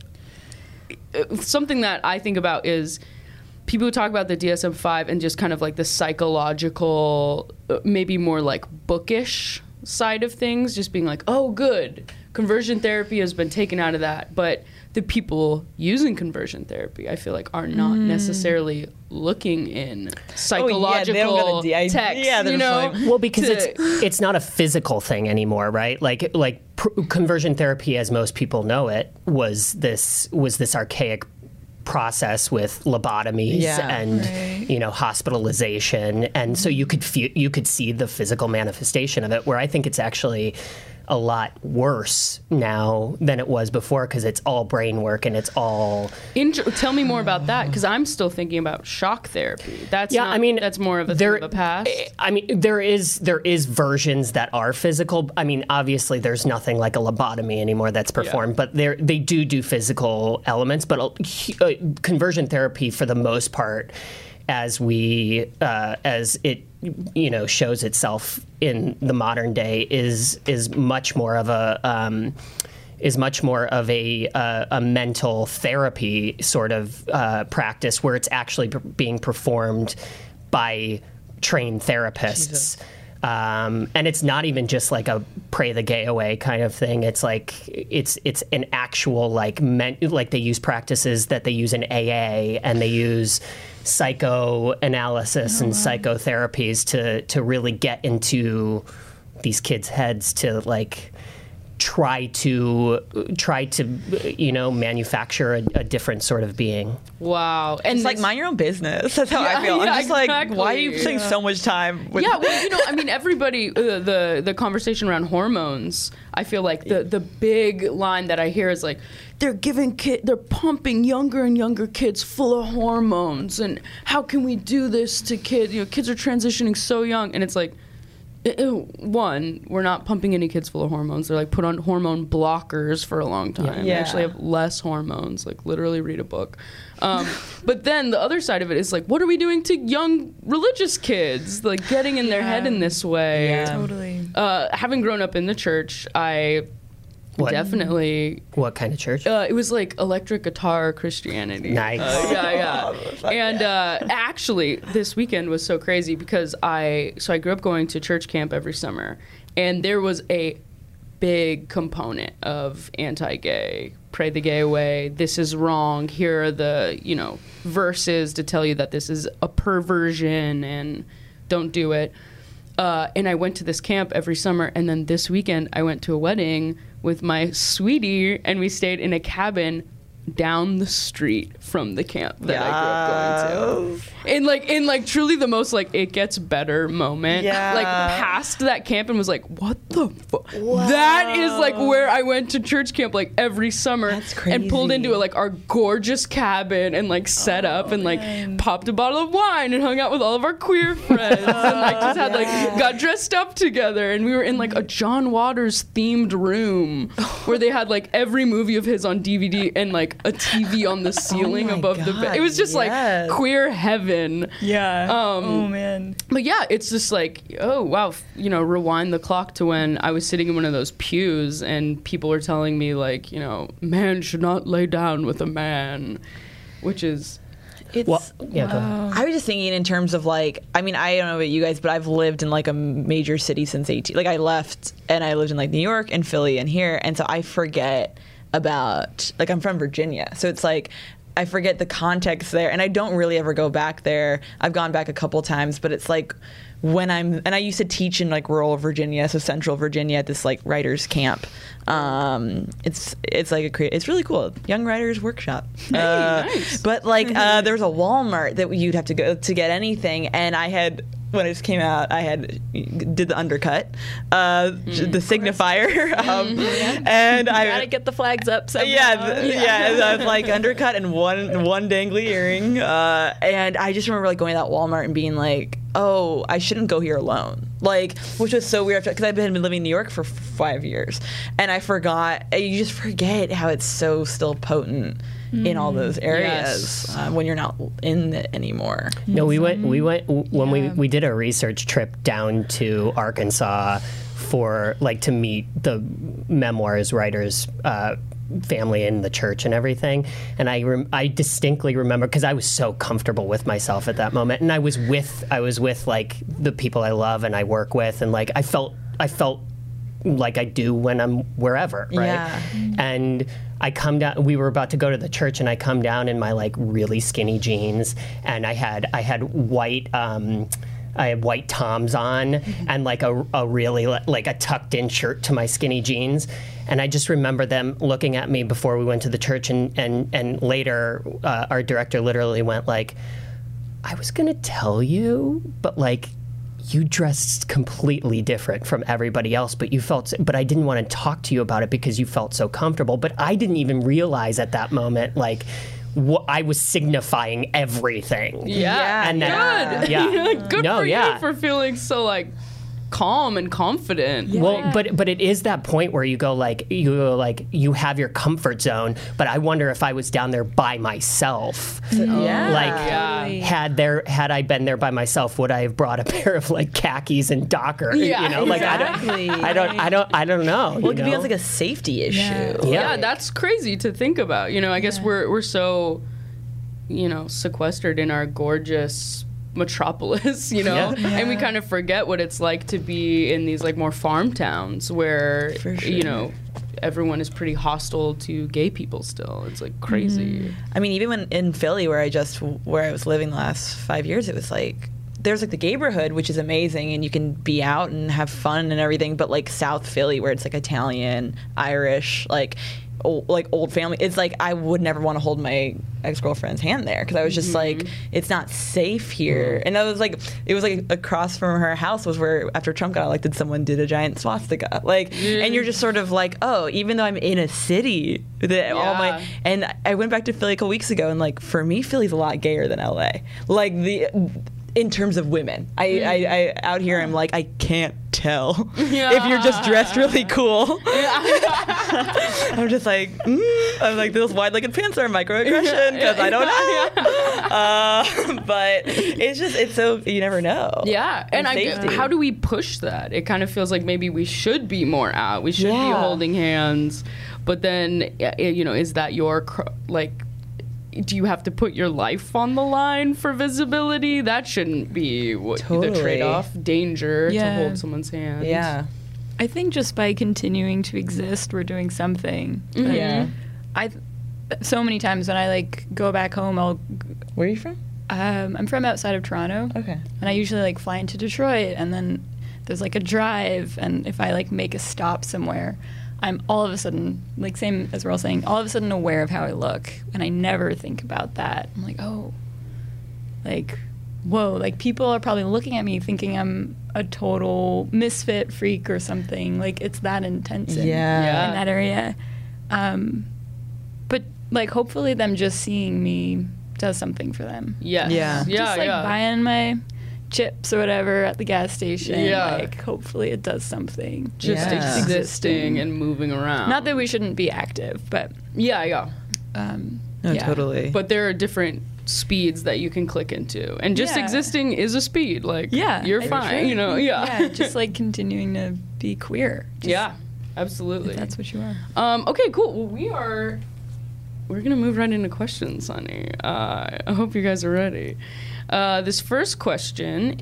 it, something that I think about is people who talk about the D S M five and just kind of like the psychological, uh, maybe more like bookish side of things, just being like, oh, good, conversion therapy has been taken out of that. But the people using conversion therapy, I feel like, are not Mm. necessarily looking in psychological Oh, yeah, they don't got a D- I- text, yeah, they're you just know? like- Well, because to- it's it's not a physical thing anymore, right? Like like pr- conversion therapy, as most people know it, was this was this archaic process with lobotomies Yeah. and Right. you know hospitalization, and so you could feel you could see the physical manifestation of it. Where I think it's actually a lot worse now than it was before because it's all brain work and it's all Intro- tell me more about that, because I'm still thinking about shock therapy. That's Yeah, not, I mean, that's more of a there- thing of the past. I mean, there is there is versions that are physical. I mean, obviously, there's nothing like a lobotomy anymore that's performed, but they they do do physical elements. But uh, conversion therapy, for the most part, as we uh, as it you know shows itself in the modern day, is is much more of a um, is much more of a uh, a mental therapy sort of uh, practice where it's actually p- being performed by trained therapists. Um, and it's not even just like a pray the gay away kind of thing. It's like it's it's an actual like men, like they use practices that they use in A A, and they use psychoanalysis and psychotherapies to to really get into these kids' heads to like try to try to you know manufacture a, a different sort of being. Wow. And It's like this- mind your own business. That's how Yeah, I feel. I'm yeah, just like, why are you exactly. spending so much time with Yeah, well, you know, I mean, everybody, uh, the the conversation around hormones, I feel like the the big line that I hear is like, they're giving kid, they're pumping younger and younger kids full of hormones, and how can we do this to kids? You know, kids are transitioning so young, and it's like, uh, uh, one, we're not pumping any kids full of hormones. They're like put on hormone blockers for a long time. They Yeah. actually have less hormones. Like literally read a book. Um, but then the other side of it is like, what are we doing to young religious kids? Like getting in their head in this way. Yeah. Totally. Uh, having grown up in the church, I What? definitely. What kind of church? Uh, it was like electric guitar Christianity. Nice. Uh, yeah, yeah. And uh, actually, this weekend was so crazy because I so I grew up going to church camp every summer, and there was a big component of anti-gay, pray the gay away, this is wrong, here are the, you know, verses to tell you that this is a perversion and don't do it. Uh, and I went to this camp every summer, and then this weekend I went to a wedding with my sweetie, and we stayed in a cabin down the street from the camp that I grew up going to. In like in like truly the most like it gets better moment. Yeah. Like passed that camp and was like, what the fuck? That is like where I went to church camp like every summer. That's And pulled crazy. into like our gorgeous cabin and like set up and like popped a bottle of wine and hung out with all of our queer friends and like just had like got dressed up together, and we were in like a John Waters themed room where they had like every movie of his on D V D and like a T V on the ceiling my above the God, bed. It was just yes. like queer heaven. Yeah. Um, oh man. But yeah, it's just like, oh wow, f- you know, rewind the clock to when I was sitting in one of those pews and people were telling me like, you know, man should not lay down with a man, which is It's, Well, yeah, go ahead. I was just thinking in terms of like, I mean, I don't know about you guys, but I've lived in like a major city since eighteen. Like I left and I lived in like New York and Philly and here, and so I forget about like I'm from Virginia, so it's like I forget the context there, and I don't really ever go back there. I've gone back a couple times, but it's like when I'm and I used to teach in like rural Virginia, so central Virginia at this like writers camp. Um, it's it's like a crea- it's really cool, young writers workshop. Uh, nice. But like uh, there was a Walmart that you'd have to go to get anything, and I had when it just came out, I had did the undercut, uh, the signifier, um, and I Gotta get the flags up somehow. yeah, th- yeah, I was like undercut and one one dangly earring, uh, and I just remember like going to that Walmart and being like, oh, I shouldn't go here alone. Like, which was so weird because I've been living in New York for f- five years, and I forgot. You just forget how it's so still potent in all those areas Yes. uh, when you're not in it anymore. No, we went. We went when we Yeah. we did a research trip down to Arkansas for like to meet the memoirs writers. Uh, family in the church and everything, and I rem- I distinctly remember because I was so comfortable with myself at that moment, and I was with I was with like the people I love and I work with, and like I felt I felt like I do when I'm wherever, right? Yeah. And I come down. We were about to go to the church, and I come down in my like really skinny jeans, and I had I had white. Um, I had white Toms on and like a, a really like a tucked in shirt to my skinny jeans. And I just remember them looking at me before we went to the church. And, and, and later, uh, our director literally went like, I was going to tell you, but like, you dressed completely different from everybody else, but you felt, but I didn't want to talk to you about it because you felt so comfortable. But I didn't even realize at that moment, like, wh- I was signifying everything. Yeah, And then- good. Yeah. You know, like, good No, for yeah. you for feeling so like calm and confident. Well, but but it is that point where you go like you go like you have your comfort zone, but I wonder if I was down there by myself. Yeah. Like Yeah. had there had I been there by myself, would I have brought a pair of like khakis and Docker? Yeah, you know, like exactly. I don't I don't I don't I don't know. Well, you it know? becomes like a safety issue. Yeah. Yeah. Yeah, that's crazy to think about. You know, I guess we're we're so, you know, sequestered in our gorgeous metropolis, you know, Yeah. and we kind of forget what it's like to be in these like more farm towns where, For sure. you know, everyone is pretty hostile to gay people still. It's like crazy. I mean, even when in Philly, where I just where I was living the last five years, it was like there's like the neighborhood, which is amazing, and you can be out and have fun and everything. But like South Philly, where it's like Italian, Irish, like old, like old family, it's like I would never want to hold my ex girlfriend's hand there because I was just like, it's not safe here. And I was like, it was like across from her house was where after Trump got elected, someone did a giant swastika, like, and you're just sort of like, oh, even though I'm in a city that all Yeah. my and I went back to Philly a couple weeks ago, and like for me, Philly's a lot gayer than L A. Like the in terms of women, I, I, I out here I'm like I can't tell if you're just dressed really cool. I'm just like mm. I'm like those wide-legged pants are a microaggression because I don't know. Uh, but it's just it's so you never know. Yeah, and I, safety. how do we push that? It kind of feels like maybe we should be more out. We should be Yeah. holding hands, but then uh, you know, is that your cr- like? Do you have to put your life on the line for visibility? That shouldn't be what the Totally. trade-off. Danger to Yeah. hold someone's hand. Yeah. I think just by continuing to exist, we're doing something. Mhm. Yeah. I so many times when I like go back home, I'll Where are you from? um, I'm from outside of Toronto, Okay. and I usually like fly into Detroit, and then there's like a drive, and if I like make a stop somewhere, I'm all of a sudden, like same as we're all saying, all of a sudden aware of how I look, and I never think about that. I'm like, oh, like, whoa, like people are probably looking at me thinking I'm a total misfit freak or something. Like it's that intense in, Yeah. Yeah. in that area. Um, but like hopefully them just seeing me does something for them. Yes. Yeah. Yeah. just like yeah. buying my chips or whatever at the gas station. Yeah. Like hopefully it does something. Just Yeah. existing and moving around. Not that we shouldn't be active, but Yeah, yeah. um, No, yeah. totally. But there are different speeds that you can click into, and just Yeah. existing is a speed. Like, Yeah, you're for fine. sure. You know, yeah. yeah, just like continuing to be queer. Just, yeah, absolutely. if that's what you are. Um, okay, cool. Well, we are. We're gonna move right into questions, honey. Uh, I hope you guys are ready. Uh, this first question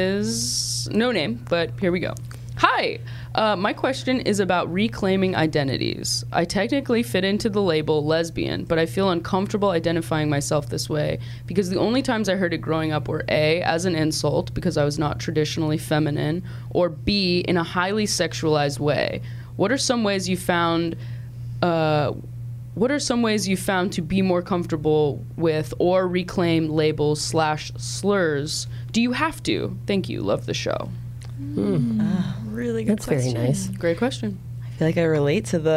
is no name, but here we go. Hi. Uh, my question is about reclaiming identities. I technically fit into the label lesbian, but I feel uncomfortable identifying myself this way because the only times I heard it growing up were A, as an insult because I was not traditionally feminine, or B, in a highly sexualized way. What are some ways you found uh, what are some ways you found to be more comfortable with or reclaim labels slash slurs? Do you have to? Thank you. Love the show. Really good That's very question. nice. Great question. I feel like I relate to the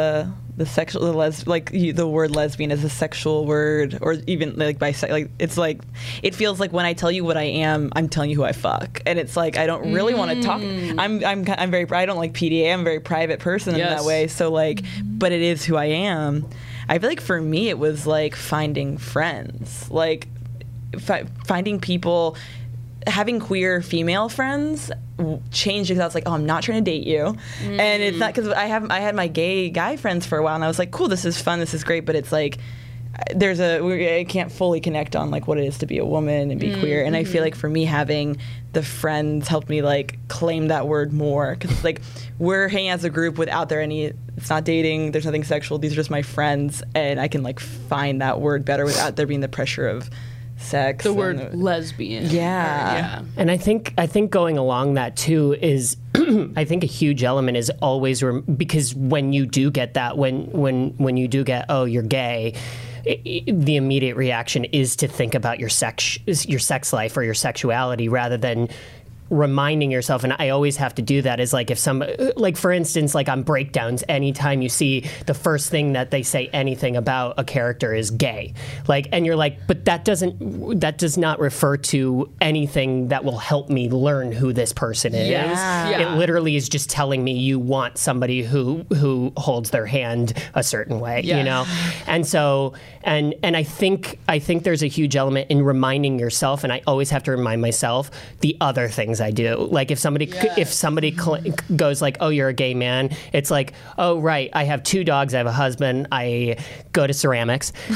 the sexual, the les, like you, the word lesbian is a sexual word, or even like bisexual. Like it's like it feels like when I tell you what I am, I'm telling you who I fuck, and it's like I don't really mm. want to talk. I'm I'm I'm very I don't like P D A. I'm a very private person yes. in that way. So like, but it is who I am. I feel like for me it was like finding friends, like fi- finding people. Having queer female friends changed because I was like, oh, I'm not trying to date you, mm. and it's not because I have I had my gay guy friends for a while, and I was like, cool, this is fun, this is great, but it's like there's a I can't fully connect on like what it is to be a woman and be mm. queer, and I feel like for me having the friends helped me like claim that word more because it's like we're hanging as a group without there any it's not dating, there's nothing sexual, these are just my friends, and I can like find that word better without there being the pressure of sex. The word and, lesbian. Yeah. yeah. And I think I think going along that too is I think a huge element is always rem- because when you do get that when when when you do get oh you're gay, it, it, the immediate reaction is to think about your sex your sex life or your sexuality rather than reminding yourself, and I always have to do that, is like if some, like for instance, like on breakdowns, anytime you see the first thing that they say anything about a character is gay, like, and you're like, but that doesn't, that does not refer to anything that will help me learn who this person is. Yeah. Yeah. It literally is just telling me you want somebody who who holds their hand a certain way, Yeah. you know, and so and and I think I think there's a huge element in reminding yourself, and I always have to remind myself the other things I do. Like if somebody Yes. if somebody cl- goes like, oh, you're a gay man, it's like, oh, right, I have two dogs, I have a husband, I go to ceramics. Uh,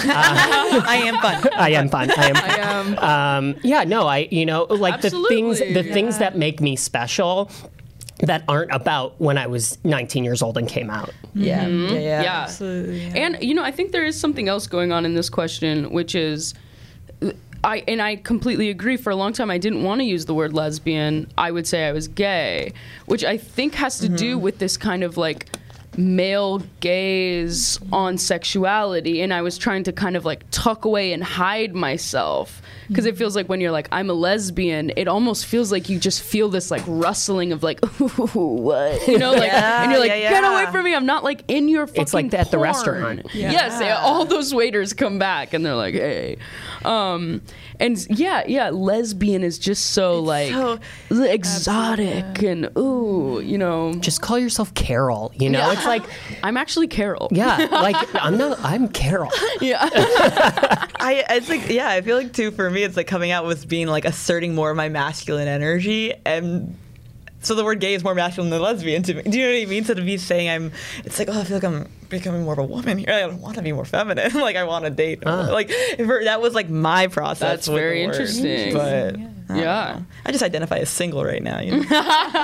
I am fun. I am fun. I am. I am. Um, yeah, no, I you know like Absolutely. the things the Yeah. things that make me special that aren't about when I was nineteen years old and came out. Yeah. Mhm. Yeah. Yeah. Yeah. Absolutely. Yeah. And you know, I think there is something else going on in this question, which is, I and I completely agree. For a long time, I didn't want to use the word lesbian. I would say I was gay, which I think has to mm-hmm. do with this kind of like male gaze on sexuality, and I was trying to kind of like tuck away and hide myself. Because it feels like when you're like, I'm a lesbian, it almost feels like you just feel this like rustling of like, ooh, what? You know, like, Yeah, and you're like, yeah, yeah. get away from me. I'm not like in your fucking It's like at the porn. restaurant. Yeah. Yes, they, all those waiters come back and they're like, hey. Um, and yeah, yeah, lesbian is just so like so- exotic and ooh, you know. Just call yourself Carol. You know, Yeah. it's like, I'm actually Carol. yeah, like I'm not. I'm Carol. Yeah. I it's like yeah, I feel like too for me it's like coming out with being like asserting more of my masculine energy, and so the word gay is more masculine than lesbian to me. Do you know what I mean? Instead of me saying I'm, it's like, oh, I feel like I'm becoming more of a woman here. I don't want to be more feminine. Like I want to date. Ah. Like for, that was like my process. That's with very the word. interesting. But I don't Yeah. know. I just identify as single right now. You know?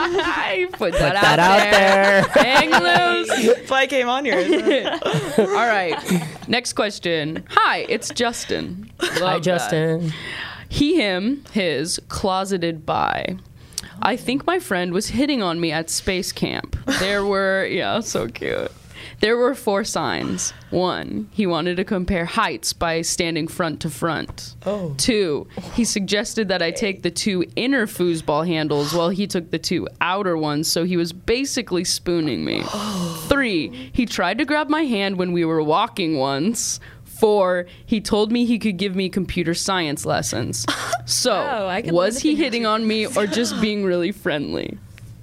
I put that, That out, out there. Hang loose. That's why I came on here. All right. Next question. Hi, it's Justin. Love Hi, that. Justin. He, him, his, closeted bi. I think my friend was hitting on me at space camp. There were, yeah, so cute. There were four signs. One, he wanted to compare heights by standing front to front. Oh. Two, he suggested that I take the two inner foosball handles while he took the two outer ones, so he was basically spooning me. Three, he tried to grab my hand when we were walking once. Four, he told me he could give me computer science lessons. So, Oh, I can was learn he a thing or hitting two. on me or just being really friendly?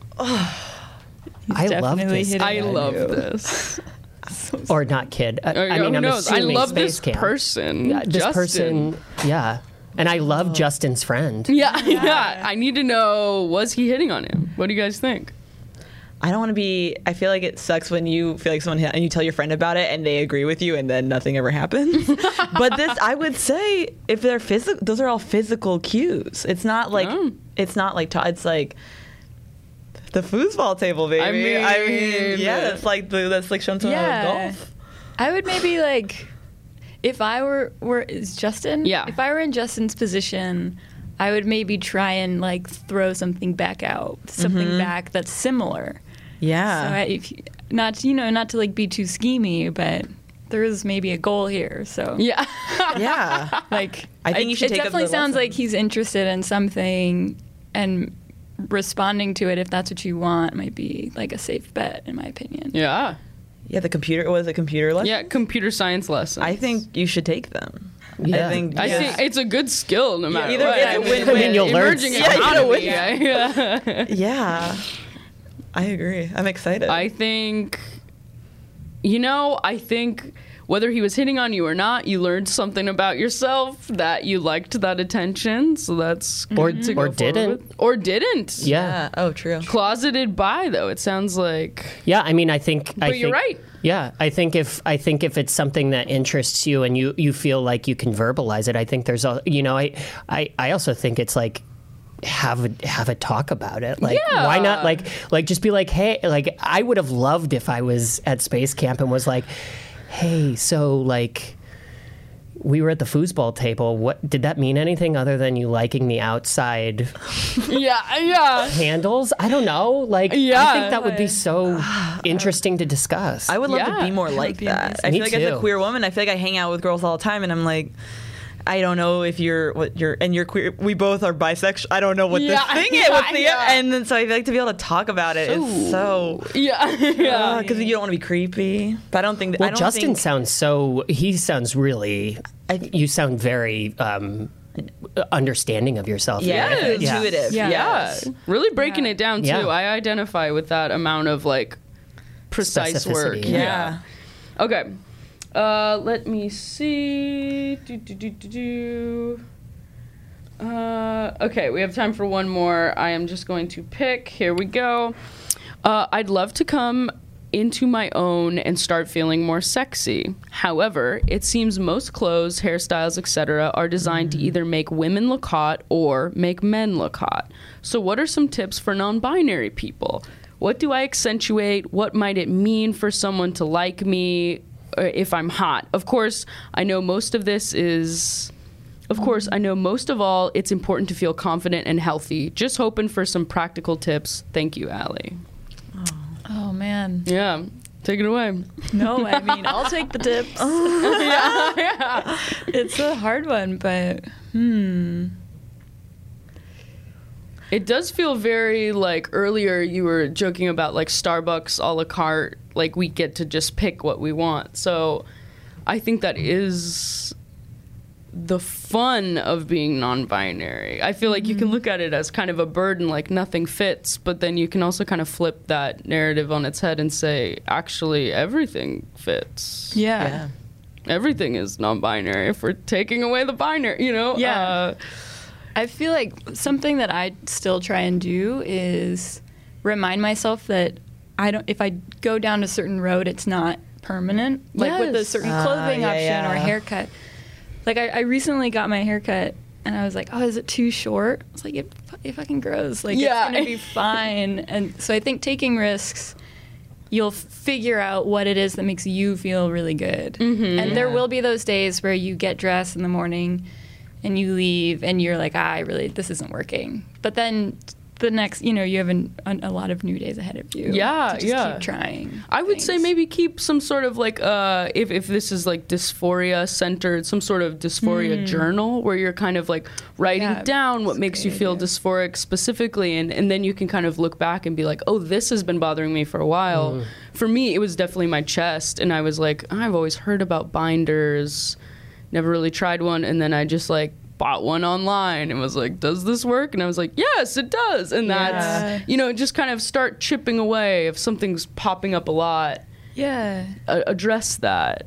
I love definitely this. hitting I on love you. this. Or not kid. I, Or, I mean, who I'm knows? I assuming love space this camp. person. Yeah, this Justin. person. Yeah, and I love Justin's friend. Yeah, yeah. I need to know, was he hitting on him? What do you guys think? I don't want to be. I feel like it sucks when you feel like someone hit, and you tell your friend about it and they agree with you and then nothing ever happens. But this, I would say, if they're physical, those are all physical cues. It's not like Oh. it's not like ta- it's like the foosball table, baby. I mean- I mean, yeah, it's like the, that's like showing someone Yeah. golf. I would maybe like, if I were were is Justin? Yeah. If I were in Justin's position, I would maybe try and like throw something back out, something back that's similar. Yeah. So I, if you, not you know not to like be too schemy, but there is maybe a goal here. So Yeah. yeah. like I think you should it take up definitely the sounds lesson. like he's interested in something, and responding to it if that's what you want might be like a safe bet in my opinion. Yeah. Yeah, the computer was a computer lesson. Yeah, computer science lessons. I think you should take them. Yeah. I think I yeah. think it's a good skill no matter either what. it's a I mean, win-win. I mean, you'll learn emerging something. economy. Yeah, Yeah, yeah. Yeah, I agree. I'm excited. I think, you know, I think whether he was hitting on you or not, you learned something about yourself that you liked that attention. So that's Or- good to or go forward didn't. with. Or didn't. Yeah. yeah. Oh, true. Closeted bi though. It sounds like. Yeah, I mean, I think. I But you're think- right. Yeah, I think if I think if it's something that interests you and you, you feel like you can verbalize it, I think there's a you know I I, I also think it's like have a have a talk about it. Like Yeah. why not like like just be like, hey, like I would have loved if I was at Space Camp and was like, hey, so like we were at the foosball table. What did that mean anything other than you liking the outside Yeah, yeah. handles? I don't know. Like Yeah. I think that would be so interesting to discuss. I would love Yeah. to be more like be that. amazing. I Me feel like as too. a queer woman, I feel like I hang out with girls all the time, and I'm like, I don't know if you're what you're and you're queer. We both are bisexual. I don't know what Yeah, this thing is. yeah, What's the yeah. and then so I like to be able to talk about it. It's so Yeah, yeah. because you don't want to be creepy. But I don't think that. Well, I don't Justin think, sounds so. He sounds really. I- you sound very um, understanding of yourself. yeah, Yes. intuitive. Yeah. Yeah, Yes. really breaking Yeah. it down too. Yeah. I identify with that amount of like precise work. Specificity, Yeah. Okay. Uh, let me see. Do, do, do, do, do. Uh, okay, we have time for one more. I am just going to pick. Here we go. Uh, I'd love to come into my own and start feeling more sexy. However, it seems most clothes, hairstyles, et cetera are designed to either make women look hot or make men look hot. So what are some tips for non-binary people? What do I accentuate? What might it mean for someone to like me uh, if I'm hot? Of course, I know most of this is... Of course, I know most of all, it's important to feel confident and healthy. Just hoping for some practical tips. Thank you, Allie. Oh man. Yeah, take it away. No, I mean I'll take the tips. yeah, yeah. It's a hard one, but hmm. It does feel very like earlier you were joking about like Starbucks a la carte, like we get to just pick what we want. So I think that is the fun of being non-binary. I feel like you can look at it as kind of a burden, like nothing fits, but then you can also kind of flip that narrative on its head and say, actually, everything fits. Yeah. Yeah. Everything is non-binary if we're taking away the binary, you know? Yeah. Uh, I feel like something that I still try and do is remind myself that I don't. If I go down a certain road, it's not permanent. Like with a Yes. certain Ah, clothing yeah, option yeah. or haircut. Like I, I recently got my haircut, and I was like, "Oh, is it too short?" I was like, "It, it fucking grows. Like Yeah. it's gonna be fine." And so I think taking risks, you'll figure out what it is that makes you feel really good. Mm-hmm. And there Yeah. will be those days where you get dressed in the morning and you leave and you're like, ah, I really, this isn't working. But then the next, you know, you have an, an, a lot of new days ahead of you. Yeah, to just yeah. keep trying. I would say things. maybe keep some sort of like uh if, if this is like dysphoria centered, some sort of dysphoria journal where you're kind of like writing Yeah, down what that's a makes you great feel idea. dysphoric specifically, and, and then you can kind of look back and be like, oh, this has been bothering me for a while. For me, it was definitely my chest, and I was like, I've always heard about binders, never really tried one, and then I just like bought one online and was like, does this work? And I was like, yes, it does. And Yeah. that's, you know, just kind of start chipping away if something's popping up a lot. Yeah. A- address that.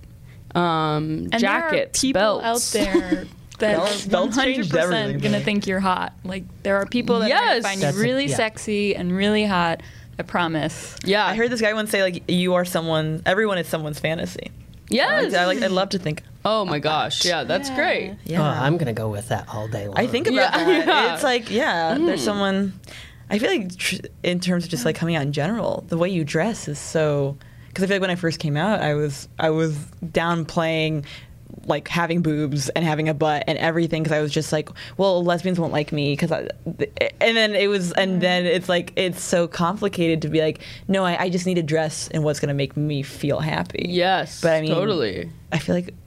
Um, And jackets, there are people belts. out there that Belts- are belts changed 100% everything. going to think you're hot. Like, there are people that are Yes. going to find you That's a- really yeah. sexy and really hot. I promise. Yeah, I heard this guy once say like, "You are someone. Everyone is someone's fantasy." I Yes. like, I like. I love to think. Oh my gosh. Yeah, that's Yeah. great. Yeah. Oh, I'm gonna go with that all day long. I think about Yeah, that. yeah. It's like, yeah, there's someone. I feel like, tr- in terms of just like coming out in general, the way you dress is so. Because I feel like when I first came out, I was I was downplaying like having boobs and having a butt and everything because I was just like, well, lesbians won't like me because I. And then it was, and then it's like it's so complicated to be like, no, I, I just need to dress in what's gonna make me feel happy. Yes. But I mean, totally. I feel like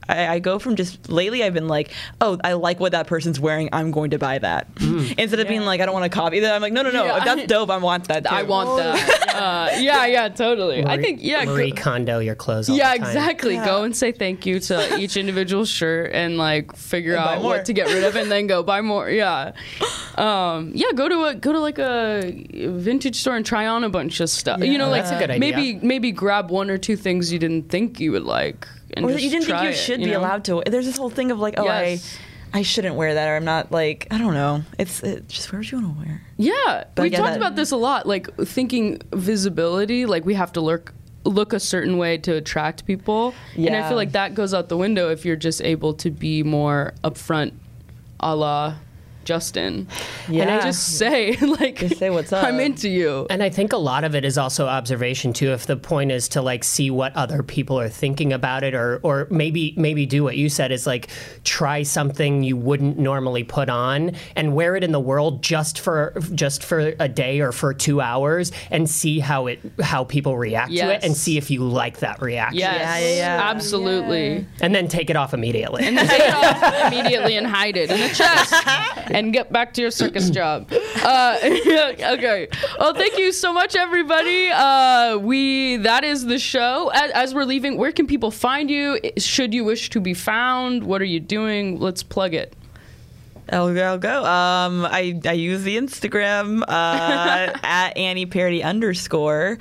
I, I go from just lately I've been like, oh, I like what that person's wearing, I'm going to buy that. Mm. Instead of yeah. being like, I don't want to copy that. I'm like, no, no, no. Yeah. If that's dope, I want that too. I want that. uh, yeah, yeah, totally. Marie, I think, yeah. Marie Kondo your clothes all Yeah, the time. exactly. Yeah. Go and say thank you to each individual shirt and like figure and out what to get rid of and then go buy more. Yeah. Um, yeah, go to a go to like a vintage store and try on a bunch of stuff. Yeah. You know, like That's a good idea. maybe maybe grab one or two things you didn't think you would like. And or just that you didn't think try you it, should you be know? allowed to. There's this whole thing of like, oh, Yes. I I shouldn't wear that, or I'm not like, I don't know. It's, it's just wear what you want to wear. Yeah, But we I get talked that. about this a lot. Like thinking visibility, like we have to look look a certain way to attract people, and I Yeah. feel like that goes out the window if you're just able to be more upfront, a la Justin. Yeah. And I just say like, Just say what's up. I'm into you. And I think a lot of it is also observation too. If the point is to like see what other people are thinking about it, or or maybe maybe do what you said is like try something you wouldn't normally put on and wear it in the world just for just for a day or for two hours and see how it how people react to it Yes. and see if you like that reaction. Yes, Yeah, yeah, yeah. absolutely. And then take it off immediately. And then take it off immediately and hide it in a chest and get back to your circus job. Uh, okay. Well, thank you so much, everybody. Uh, we that is the show. As, as we're leaving, where can people find you? Should you wish to be found? What are you doing? Let's plug it. I'll go. I'll go. Um, I, I use the Instagram uh, at Annie Parody underscore.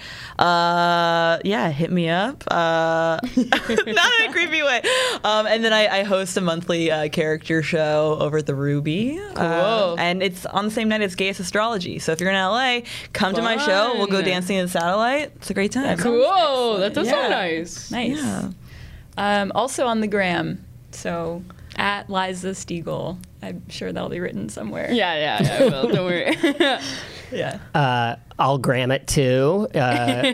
Uh, yeah, hit me up. Uh, not in a creepy way. Um, and then I, I host a monthly uh, character show over at the Ruby. Cool. Uh, and it's on the same night as Gayest Astrology. So if you're in L A, come to my show. We'll go Fun. dancing in the satellite. It's a great time. Cool. That does Yeah. sound nice. Nice. Yeah. Um, also on the gram, so at Liza Stiegel. I'm sure that'll be written somewhere. Yeah, yeah, yeah. I will. Don't worry. Yeah. Uh, I'll gram it too uh,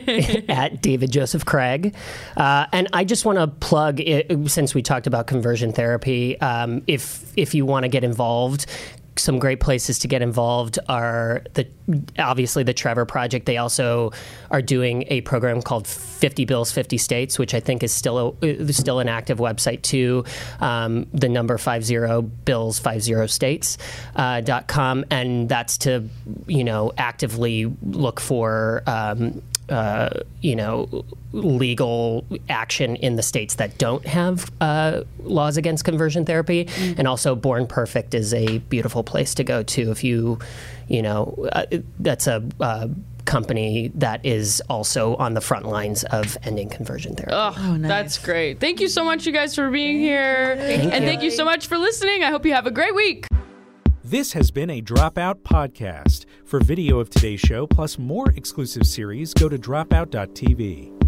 at David Joseph Craig. Uh, and I just want to plug, it, since we talked about conversion therapy, um, if if you want to get involved, some great places to get involved are the obviously the Trevor Project. They also are doing a program called fifty Bills, fifty States, which I think is still a, still an active website too. Um, the number fifty bills fifty states uh, dot com, and that's to you know actively look for. Um, Uh, you know, legal action in the states that don't have uh, laws against conversion therapy. Mm-hmm. And also Born Perfect is a beautiful place to go to if you, you know, uh, that's a uh, company that is also on the front lines of ending conversion therapy. Oh, Oh, nice. That's great. Thank you so much, you guys, for being here. Thank and you. thank you so much for listening. I hope you have a great week. This has been a Dropout podcast. For video of today's show, plus more exclusive series, go to dropout dot t v.